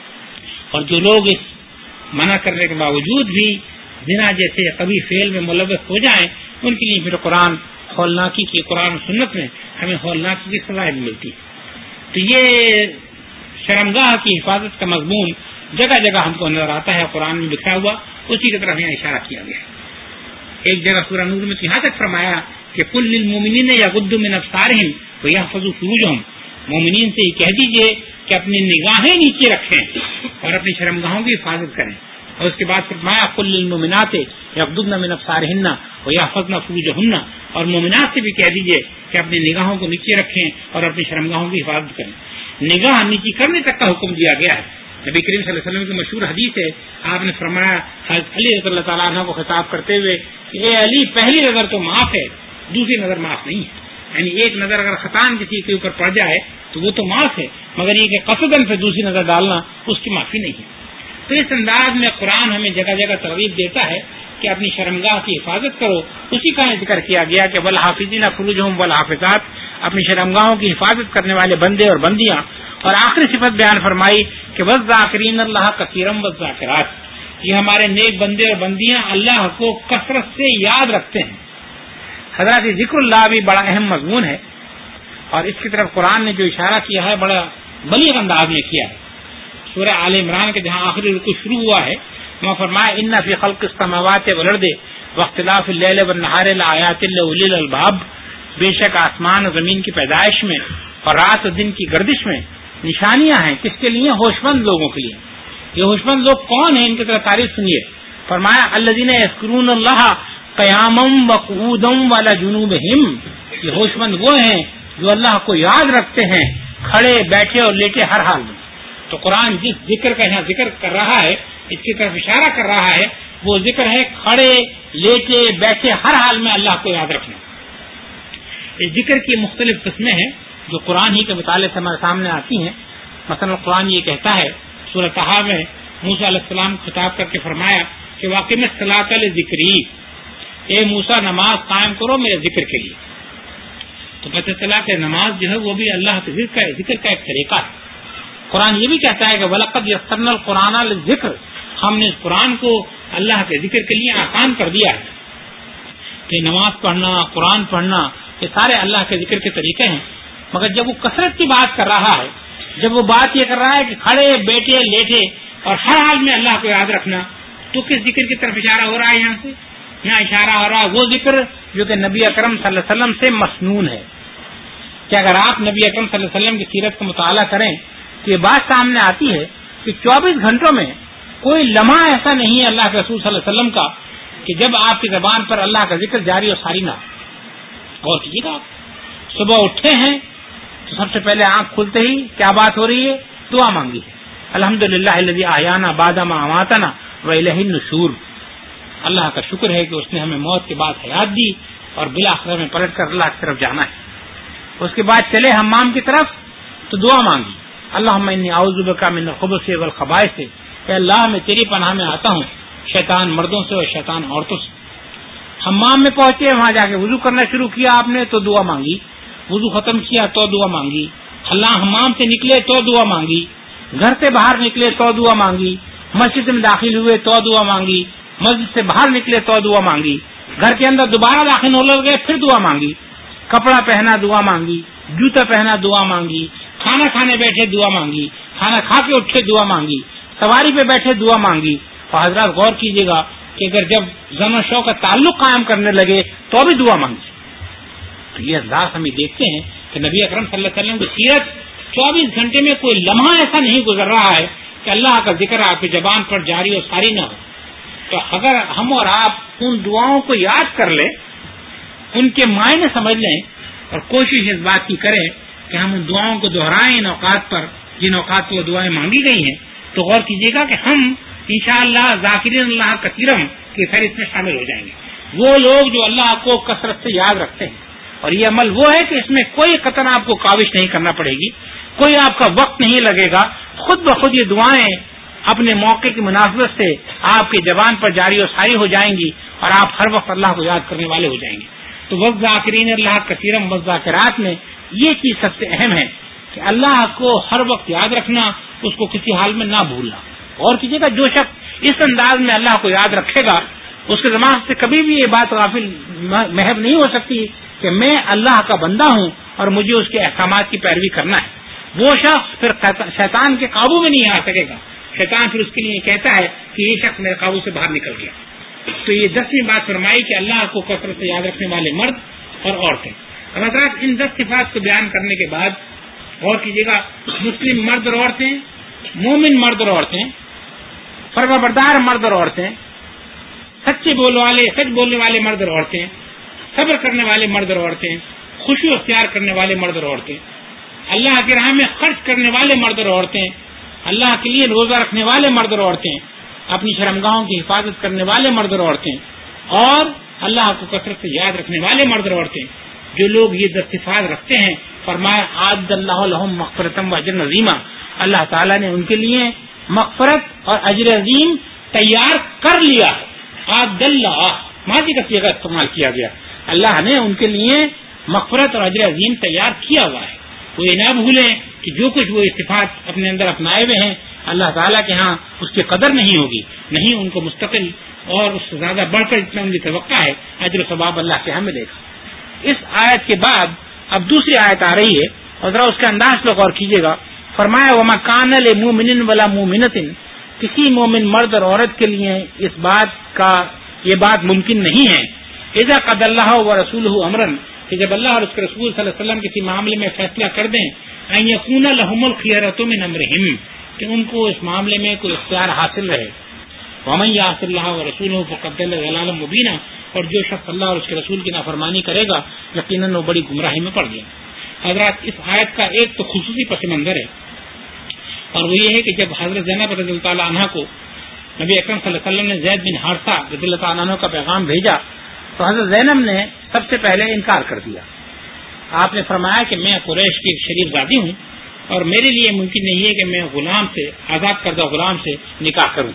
[SPEAKER 2] اور جو لوگ اس منع کرنے کے باوجود بھی زنا جیسے کبھی فعل میں ملوث ہو جائیں، ان کے لیے پھر قرآن ہولناکی کی قرآن سنت میں ہمیں ہولناکی کی سزائیں ملتی ہے۔ تو یہ شرمگاہ کی حفاظت کا مضمون جگہ جگہ ہم کو نظر آتا ہے، قرآن میں لکھا ہوا، اسی کی طرف یہاں اشارہ کیا گیا ہے۔ ایک جگہ سورہ نور میں یہاں تک فرمایا کہ قل للمؤمنین یغضوا من ابصارہم ویحفظوا فروجہم، مومنین سے یہ کہہ دیجئے کہ اپنی نگاہیں نیچے رکھیں اور اپنی شرمگاہوں کی حفاظت کریں، اور اس کے بعد فرمایا قل للمؤمنات یغضضن من ابصارہن ویحفظن فروجہن، اور مومنات سے بھی کہہ دیجئے کہ اپنی نگاہوں کو نیچے رکھیں اور اپنی شرمگاہوں کی حفاظت کریں۔ نگاہ نیچی کرنے تک کا حکم دیا گیا ہے۔ نبی کریم صلی اللہ علیہ وسلم کی مشہور حدیث ہے، آپ نے فرمایا حضرت علی رضی اللہ تعالیٰ عنہ کو خطاب کرتے ہوئے کہ اے علی، پہلی نظر تو معاف ہے، دوسری نظر معاف نہیں ہے، یعنی ایک نظر اگر خطان کسی کے اوپر پڑ جائے تو وہ تو معاف ہے، مگر یہ کہ قصداً سے دوسری نظر ڈالنا اس کی معافی نہیں ہے۔ تو اس انداز میں قرآن ہمیں جگہ جگہ ترغیب دیتا ہے کہ اپنی شرمگاہ کی حفاظت کرو۔ اسی کا ذکر کیا گیا کہ والحافظین فروجہم والحافظات، اپنی شرمگاہوں کی حفاظت کرنے والے بندے اور بندیاں، اور آخری صفت بیان فرمائی کہ والذاکرین اللہ کثیرا والذاکرات، یہ ہمارے نیک بندے اور بندیاں اللہ کو کثرت سے یاد رکھتے ہیں۔ حضرات ذکر اللہ بھی بڑا اہم مضمون ہے، اور اس کی طرف قرآن نے جو اشارہ کیا ہے بڑا بلیغ انداز میں کیا ہے۔ سورہ آل عمران کے جہاں آخری رکوع شروع ہوا ہے وہاں فرمایا ان فی خلق السماوات والارض واختلاف اللیل والنہار لآیات لأولی الالباب، بے شک آسمان اور زمین کی پیدائش میں اور رات اور دن کی گردش میں نشانیاں ہیں، کس کے لیے؟ ہوش مند لوگوں کے لیے۔ یہ ہوش مند لوگ کون ہیں؟ ان کی طرف تعریف سنیے۔ فرمایا الذین یذکرون اللہ قیاما وقعودا وعلی جنوبہم، یہ ہوش مند وہ ہیں جو اللہ کو یاد رکھتے ہیں کھڑے بیٹھے اور لیٹے ہر حال میں۔ تو قرآن جس ذکر کا یہاں ذکر کر رہا ہے، اس کی طرف اشارہ کر رہا ہے، وہ ذکر ہے کھڑے لیٹے بیٹھے ہر حال میں اللہ کو یاد رکھنا۔ اس ذکر کی مختلف قسمیں ہیں جو قرآن ہی کے مطالعے سے ہمارے سامنے آتی ہیں۔ مثلا قرآن یہ کہتا ہے سورہ طٰہٰ میں موسیٰ علیہ السلام کو خطاب کر کے فرمایا کہ واقم الصلاۃ لذکری، اے موسیٰ نماز قائم کرو میرے ذکر کے لیے۔ تو پتہ چلا کہ نماز جو ہے وہ بھی اللہ کے ذکر کا ذکر کا ایک طریقہ ہے۔ قرآن یہ بھی کہتا ہے کہ وَلَقَدْ يَسَّرْنَا الْقُرْآنَ لِلذِّكْرِ، ہم نے اس قرآن کو اللہ کے ذکر کے لیے آسان کر دیا ہے۔ کہ نماز پڑھنا، قرآن پڑھنا، یہ سارے اللہ کے ذکر کے طریقے ہیں، مگر جب وہ کثرت کی بات کر رہا ہے، جب وہ بات یہ کر رہا ہے کہ کھڑے بیٹھے لیٹے اور ہر حال میں اللہ کو یاد رکھنا، تو کس ذکر کی طرف اشارہ ہو رہا ہے؟ یہاں سے یہاں اشارہ ہو رہا ہے وہ ذکر جو کہ نبی اکرم صلی اللہ علیہ وسلم سے مسنون ہے۔ کہ اگر آپ نبی اکرم صلی اللہ علیہ وسلم کی سیرت کا مطالعہ کریں تو یہ بات سامنے آتی ہے کہ چوبیس گھنٹوں میں کوئی لمحہ ایسا نہیں ہے اللہ کے رسول صلی اللہ علیہ وسلم کا کہ جب آپ کی زبان پر اللہ کا ذکر جاری اور ساری نہ ہو۔ اور کیجیے گا، صبح اٹھے ہیں تو سب سے پہلے آنکھ کھلتے ہی کیا بات ہو رہی ہے؟ دعا مانگی ہے، الحمدللہ الذی احیانا بعد ما اماتنا والیہ النشور، اللہ کا شکر ہے کہ اس نے ہمیں موت کے بعد حیات دی اور بالآخرہ میں پلٹ کر اللہ کی طرف جانا ہے۔ اس کے بعد چلے حمام کی طرف تو دعا مانگی، اللہم انی اعوذ بک من الخبث والخبائث، اے اللہ میں تیری پناہ میں آتا ہوں شیطان مردوں سے اور شیطان عورتوں سے۔ حمام میں پہنچے، وہاں جا کے وضو کرنا شروع کیا آپ نے تو دعا مانگی، وضو ختم کیا تو دعا مانگی، اللہ حمام سے نکلے تو دعا مانگی، گھر سے باہر نکلے تو دعا مانگی، مسجد میں داخل ہوئے تو دعا مانگی، مسجد سے باہر نکلے تو دعا مانگی، گھر کے اندر دوبارہ داخل ہونے لگے پھر دعا مانگی، کپڑا پہنا دعا مانگی، جوتا پہنا دعا مانگی، کھانا کھانے بیٹھے دعا مانگی، کھانا کھا کے اٹھے دعا مانگی، سواری پہ بیٹھے دعا مانگی۔ اور حضرات غور کیجیے گا کہ اگر جب زن و شو کا تعلق قائم کرنے لگے تو بھی دعا مانگی۔ تو یہ انداز ہم دیکھتے ہیں کہ نبی اکرم صلی اللہ علیہ وسلم کی سیرت چوبیس گھنٹے میں کوئی لمحہ ایسا نہیں گزر رہا ہے کہ اللہ کا ذکر آپ کی زبان پر جاری اور ساری نہ ہو۔ تو اگر ہم اور آپ ان دعاؤں کو یاد کر لیں ان کے معنی سمجھ لیں اور کوشش اس بات کی کریں کہ ہم ان دعاؤں کو دہرائیں ان اوقات پر جن اوقات کو دعائیں مانگی گئی ہیں. تو غور کیجیے گا کہ ہم انشاءاللہ ذاکرین اللہ کثیرم کی فہرست میں شامل ہو جائیں گے. وہ لوگ جو اللہ کو کثرت سے یاد رکھتے ہیں. اور یہ عمل وہ ہے کہ اس میں کوئی قطن آپ کو کاوش نہیں کرنا پڑے گی, کوئی آپ کا وقت نہیں لگے گا. خود بخود یہ دعائیں اپنے موقع کی مناسبت سے آپ کی زبان پر جاری و ساری ہو جائیں گی اور آپ ہر وقت اللہ کو یاد کرنے والے ہو جائیں گے. تو وقت ذاکرین اللہ کثیرم وقت ذاکرات میں یہ چیز سب سے اہم ہے کہ اللہ کو ہر وقت یاد رکھنا, اس کو کسی حال میں نہ بھولنا. اور کیجیے گا جو شخص اس انداز میں اللہ کو یاد رکھے گا اس کے دماغ سے کبھی بھی یہ بات غافل محب نہیں ہو سکتی کہ میں اللہ کا بندہ ہوں اور مجھے اس کے احکامات کی پیروی کرنا ہے. وہ شخص پھر شیطان کے قابو میں نہیں آ سکے گا. شیطان پھر اس کے لیے کہتا ہے کہ یہ شخص میرے قابو سے باہر نکل گیا. تو یہ دسویں بات فرمائی کہ اللہ کو کثرت سے یاد رکھنے والے مرد اور عورتیں. اب حضرات ان دس صفات کو بیان کرنے کے بعد غور کیجیے گا, مسلم مرد اور عورتیں, مومن مرد اور عورتیں, فرما بردار مرد اور عورتیں, سچے بولنے والے سچ بولنے والے مرد اور عورتیں, صبر کرنے والے مرد اور عورتیں, خوشی اختیار کرنے والے مرد اور عورتیں, اللہ کی راہ میں خرچ کرنے والے مرد اور عورتیں, اللہ کے لیے روزہ رکھنے والے مرد اور عورتیں, اپنی شرمگاہوں کی حفاظت کرنے والے مرد اور عورتیں, اور اللہ کو کثرت سے یاد رکھنے والے مرد اور عورتیں. جو لوگ یہ دس صفات رکھتے ہیں فرمایا عاد اللہ لہم مغفرتم و اجر عظیما, اللہ تعالیٰ نے ان کے لیے مغفرت اور اجر عظیم تیار کر لیا. عاد اللہ ماضی کا صیغہ استعمال کیا گیا, اللہ نے ان کے لیے مغفرت اور اجر عظیم تیار کیا ہوا ہے. وہ یہ نہ بھولیں کہ جو کچھ وہ صفات اپنے اندر اپنائے ہوئے ہیں اللہ تعالیٰ کے ہاں اس کی قدر نہیں ہوگی, نہیں ان کو مستقل اور اس سے زیادہ بڑھ کر جتنا ان کی توقع ہے اجر و ثواب اللہ کے ہاں ملے گا. اس آیت کے بعد اب دوسری آیت آ رہی ہے اور ذرا اس کا انداز پہ غور کیجیے گا. فرمایا وما کان لمؤمن ولا مؤمنۃ, کسی مومن مرد اور عورت کے لیے اس بات کا یہ بات ممکن نہیں ہے اذا قضى اللہ ورسولہ امرا, کہ جب اللہ اور اس کے رسول صلی اللہ علیہ وسلم کسی معاملے میں فیصلہ کر دیں ان یکون لهم الخيرۃ من امرهم, کہ ان کو اس معاملے میں کوئی اختیار حاصل رہے. ومن یعص اللہ ورسولہ فقد ضل ضلالا مبینا, اور جو شخص اللہ اور اس کے رسول کی نافرمانی کرے گا یقیناً وہ بڑی گمراہی میں پڑ گیا. حضرات اس آیت کا ایک تو خصوصی پس منظر ہے اور وہ یہ ہے کہ جب حضرت زینب رضی اللہ تعالیٰ عنہ کو نبی اکرم صلی اللہ علیہ وسلم نے زید بن حارثہ رضی اللہ تعالیٰ عنہ کا پیغام بھیجا تو حضرت زینب نے سب سے پہلے انکار کر دیا. آپ نے فرمایا کہ میں قریش کی شریف زادی ہوں اور میرے لیے ممکن نہیں ہے کہ میں غلام سے آزاد کردہ غلام سے نکاح کروں.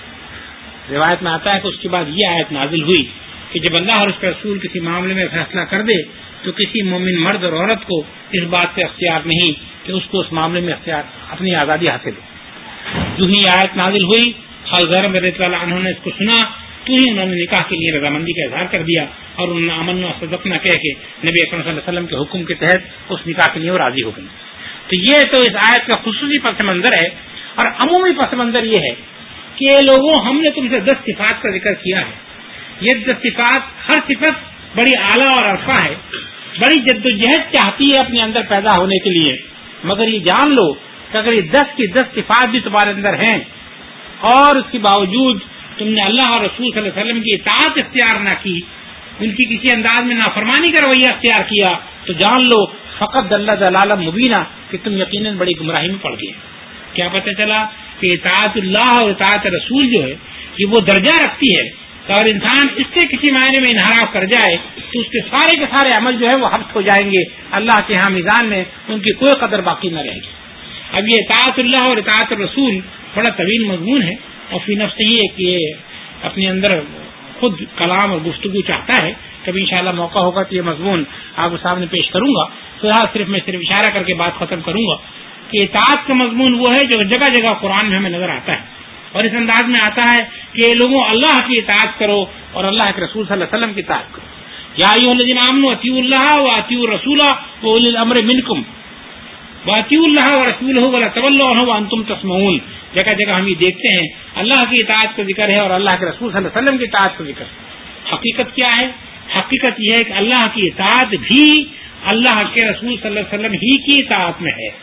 [SPEAKER 2] روایت میں آتا ہے کہ اس کے بعد یہ آیت نازل ہوئی کہ جب اللہ اور اس کے رسول کسی معاملے میں فیصلہ کر دے تو کسی مومن مرد اور عورت کو اس بات سے اختیار نہیں کہ اس کو اس معاملے میں اختیار اپنی آزادی حاصل ہو. جو ہی آیت نازل ہوئی حضرت رضی اللہ عنہ نے اس کو سنا تو ہی انہوں نے نکاح کے لیے رضامندی کا اظہار کر دیا اور انہوں نے امن و صدقنا کہہ کے نبی اکرم صلی اللہ علیہ وسلم کے حکم کے تحت اس نکاح کے لیے راضی ہو گئی. تو یہ تو اس آیت کا خصوصی پس منظر ہے. اور عمومی پس منظر یہ ہے کہ لوگوں ہم نے تم سے دس صفات کا ذکر کیا ہے. یہ دس صفات ہر صفت بڑی اعلیٰ اور عرفہ ہے, بڑی جدوجہد چاہتی ہے اپنے اندر پیدا ہونے کے لیے, مگر یہ جان لو کہ اگر یہ دس کی دس صفات بھی تمہارے اندر ہیں اور اس کے باوجود تم نے اللہ اور رسول صلی اللہ علیہ وسلم کی اطاعت اختیار نہ کی, ان کی کسی انداز میں نافرمانی کا رویہ اختیار کیا, تو جان لو فقط ضل ضلالا مبینہ کہ تم یقیناً بڑی گمراہی میں پڑ گئے. کیا پتہ چلا کہ اطاعت اللہ اور اطاعت رسول جو ہے یہ وہ درجہ رکھتی ہے کہ اگر انسان اس سے کسی معنی میں انحراف کر جائے تو اس کے سارے کے سارے عمل جو ہے وہ حبس ہو جائیں گے, اللہ کے ہاں میزان میں ان کی کوئی قدر باقی نہ رہے گی. اب یہ اطاعت اللہ اور اطاعت رسول بڑا طویل مضمون ہے اور فی نفس ہی ہے کہ یہ اپنے اندر خود کلام اور گفتگو چاہتا ہے. کبھی انشاءاللہ موقع ہوگا تو یہ مضمون آپ کے سامنے پیش کروں گا. فی الحال صرف میں صرف اشارہ کر کے بات ختم کروں گا کہ اطاعت کا مضمون وہ ہے جو جگہ جگہ قرآن میں ہمیں نظر آتا ہے اور اس انداز میں آتا ہے کہ لوگوں اللہ کی اطاعت کرو اور اللہ کے رسول صلی اللہ علیہ وسلم کی اطاعت کرو. یا ایھا الذین آمنوا اطیعوا اللہ واطیعوا الرسول واولی الامر منکم واطیعوا اللہ ورسولہ ولا تولوا عنہ وانتم تسمعون. جگہ جگہ ہم یہ دیکھتے ہیں اللہ کی اطاعت کا ذکر ہے اور اللہ کے رسول صلی اللہ علیہ وسلم کی اطاعت کا ذکر ہے. حقیقت کیا ہے؟ حقیقت یہ ہے کہ اللہ کی اطاعت بھی اللہ کے رسول صلی اللہ علیہ وسلم ہی کی اطاعت میں ہے.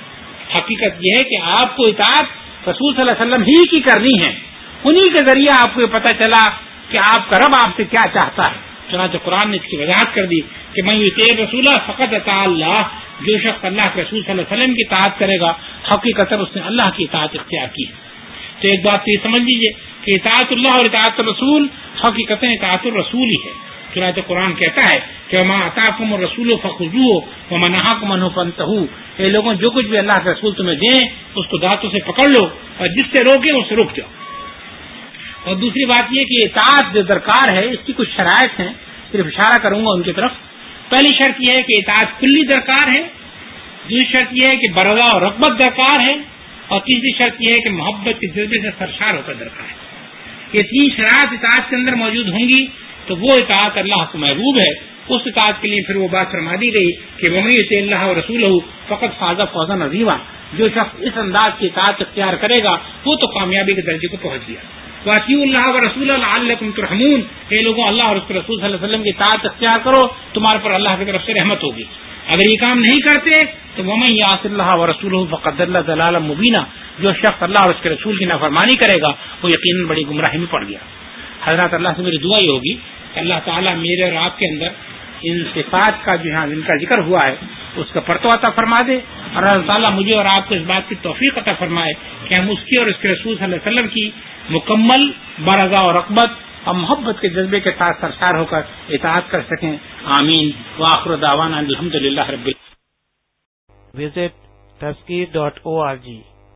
[SPEAKER 2] حقیقت یہ ہے کہ آپ کو اطاعت رسول صلی اللہ علیہ وسلم ہی کی کرنی ہے. انہی کے ذریعے آپ کو یہ پتہ چلا کہ آپ کا رب آپ سے کیا چاہتا ہے. چنانچہ قرآن نے اس کی وضاحت کر دی کہ من یطیع الرسول فقد اطاع اللہ، جو شخص اللہ کے رسول صلی اللہ علیہ وسلم کی اطاعت کرے گا حقیقت اس نے اللہ کی اطاعت اختیار کی ہے۔ تو ایک بات تو یہ سمجھ لیجیے کہ اطاعت اللہ اور اطاعت الرسول حقیقت اطاعت الرسول ہی ہے۔ چنانچہ قرآن کہتا ہے کہ وما آتاکم الرسول فخذوہ وما نہاکم عنہ فانتہوا، اے لوگوں جو کچھ بھی اللہ کے رسول تمہیں دیں اس کو دانتوں سے پکڑ لو اور جس سے روکیں اس سے رک جاؤ۔ اور دوسری بات یہ کہ اطاعت جو درکار ہے اس کی کچھ شرائط ہیں، صرف اشارہ کروں گا ان کی طرف۔ پہلی شرط یہ ہے کہ اطاعت کلی درکار ہے، دوسری شرط یہ ہے کہ برضا اور رغبت درکار ہے، اور تیسری شرط یہ ہے کہ محبت کے جذبے سے سرشار ہوकर درکار ہے۔ یہ تین شرائط اطاعت کے اندر موجود ہوں گی تو وہ اطاعت اللہ کو محبوب ہے۔ اس اطاعت کے لیے پھر وہ بات فرما دی گئی کہ وَمَن یُطِعِ اللَّهَ وَرَسُولَهُ فَقَدْ فَازَ فَوْزًا عَظِیمًا، جو شخص اس انداز کی اطاعت اختیار کرے گا وہ تو کامیابی کے درجے کو پہنچ گیا۔ وَأَطِیعُوا اللَّهَ وَرَسُولَهُ لَعَلَّکُمْ تُرْحَمُونَ، اے لوگوں اللہ اور اس کے رسول صلی اللہ علیہ وسلم کی اطاعت اختیار کرو تمہارے پر اللہ کی طرف سے رحمت ہوگی۔ اگر یہ کام نہیں کرتے تو وَمَن یعصِ اللَّهَ وَرَسُولَهُ فَقَدْ ضَلَّ ضَلَالًا مُبِینًا، جو شخص اللہ اور اس کے رسول کی نافرمانی کرے گا وہ یقیناً بڑی گمراہی میں پڑ گیا۔ حضرات اللہ سے میری دعا یہ ہوگی کہ اللہ تعالیٰ میرے اور آپ کے اندر ان صفات کا جو یہاں جن کا ذکر ہوا ہے اس کا پرتو عطا فرما دے، اور اللہ تعالیٰ مجھے اور آپ کو اس بات کی توفیق عطا فرمائے کہ ہم اس کی اور اس کے رسول صلی اللہ علیہ وسلم کی مکمل برضا اور رغبت اور محبت کے جذبے کے ساتھ سرشار ہو کر اطاعت کر سکیں۔ آمین۔ وآخر دعوانا الحمد للہ رب العالمین۔
[SPEAKER 3] Visit Tazkeer dot O R جی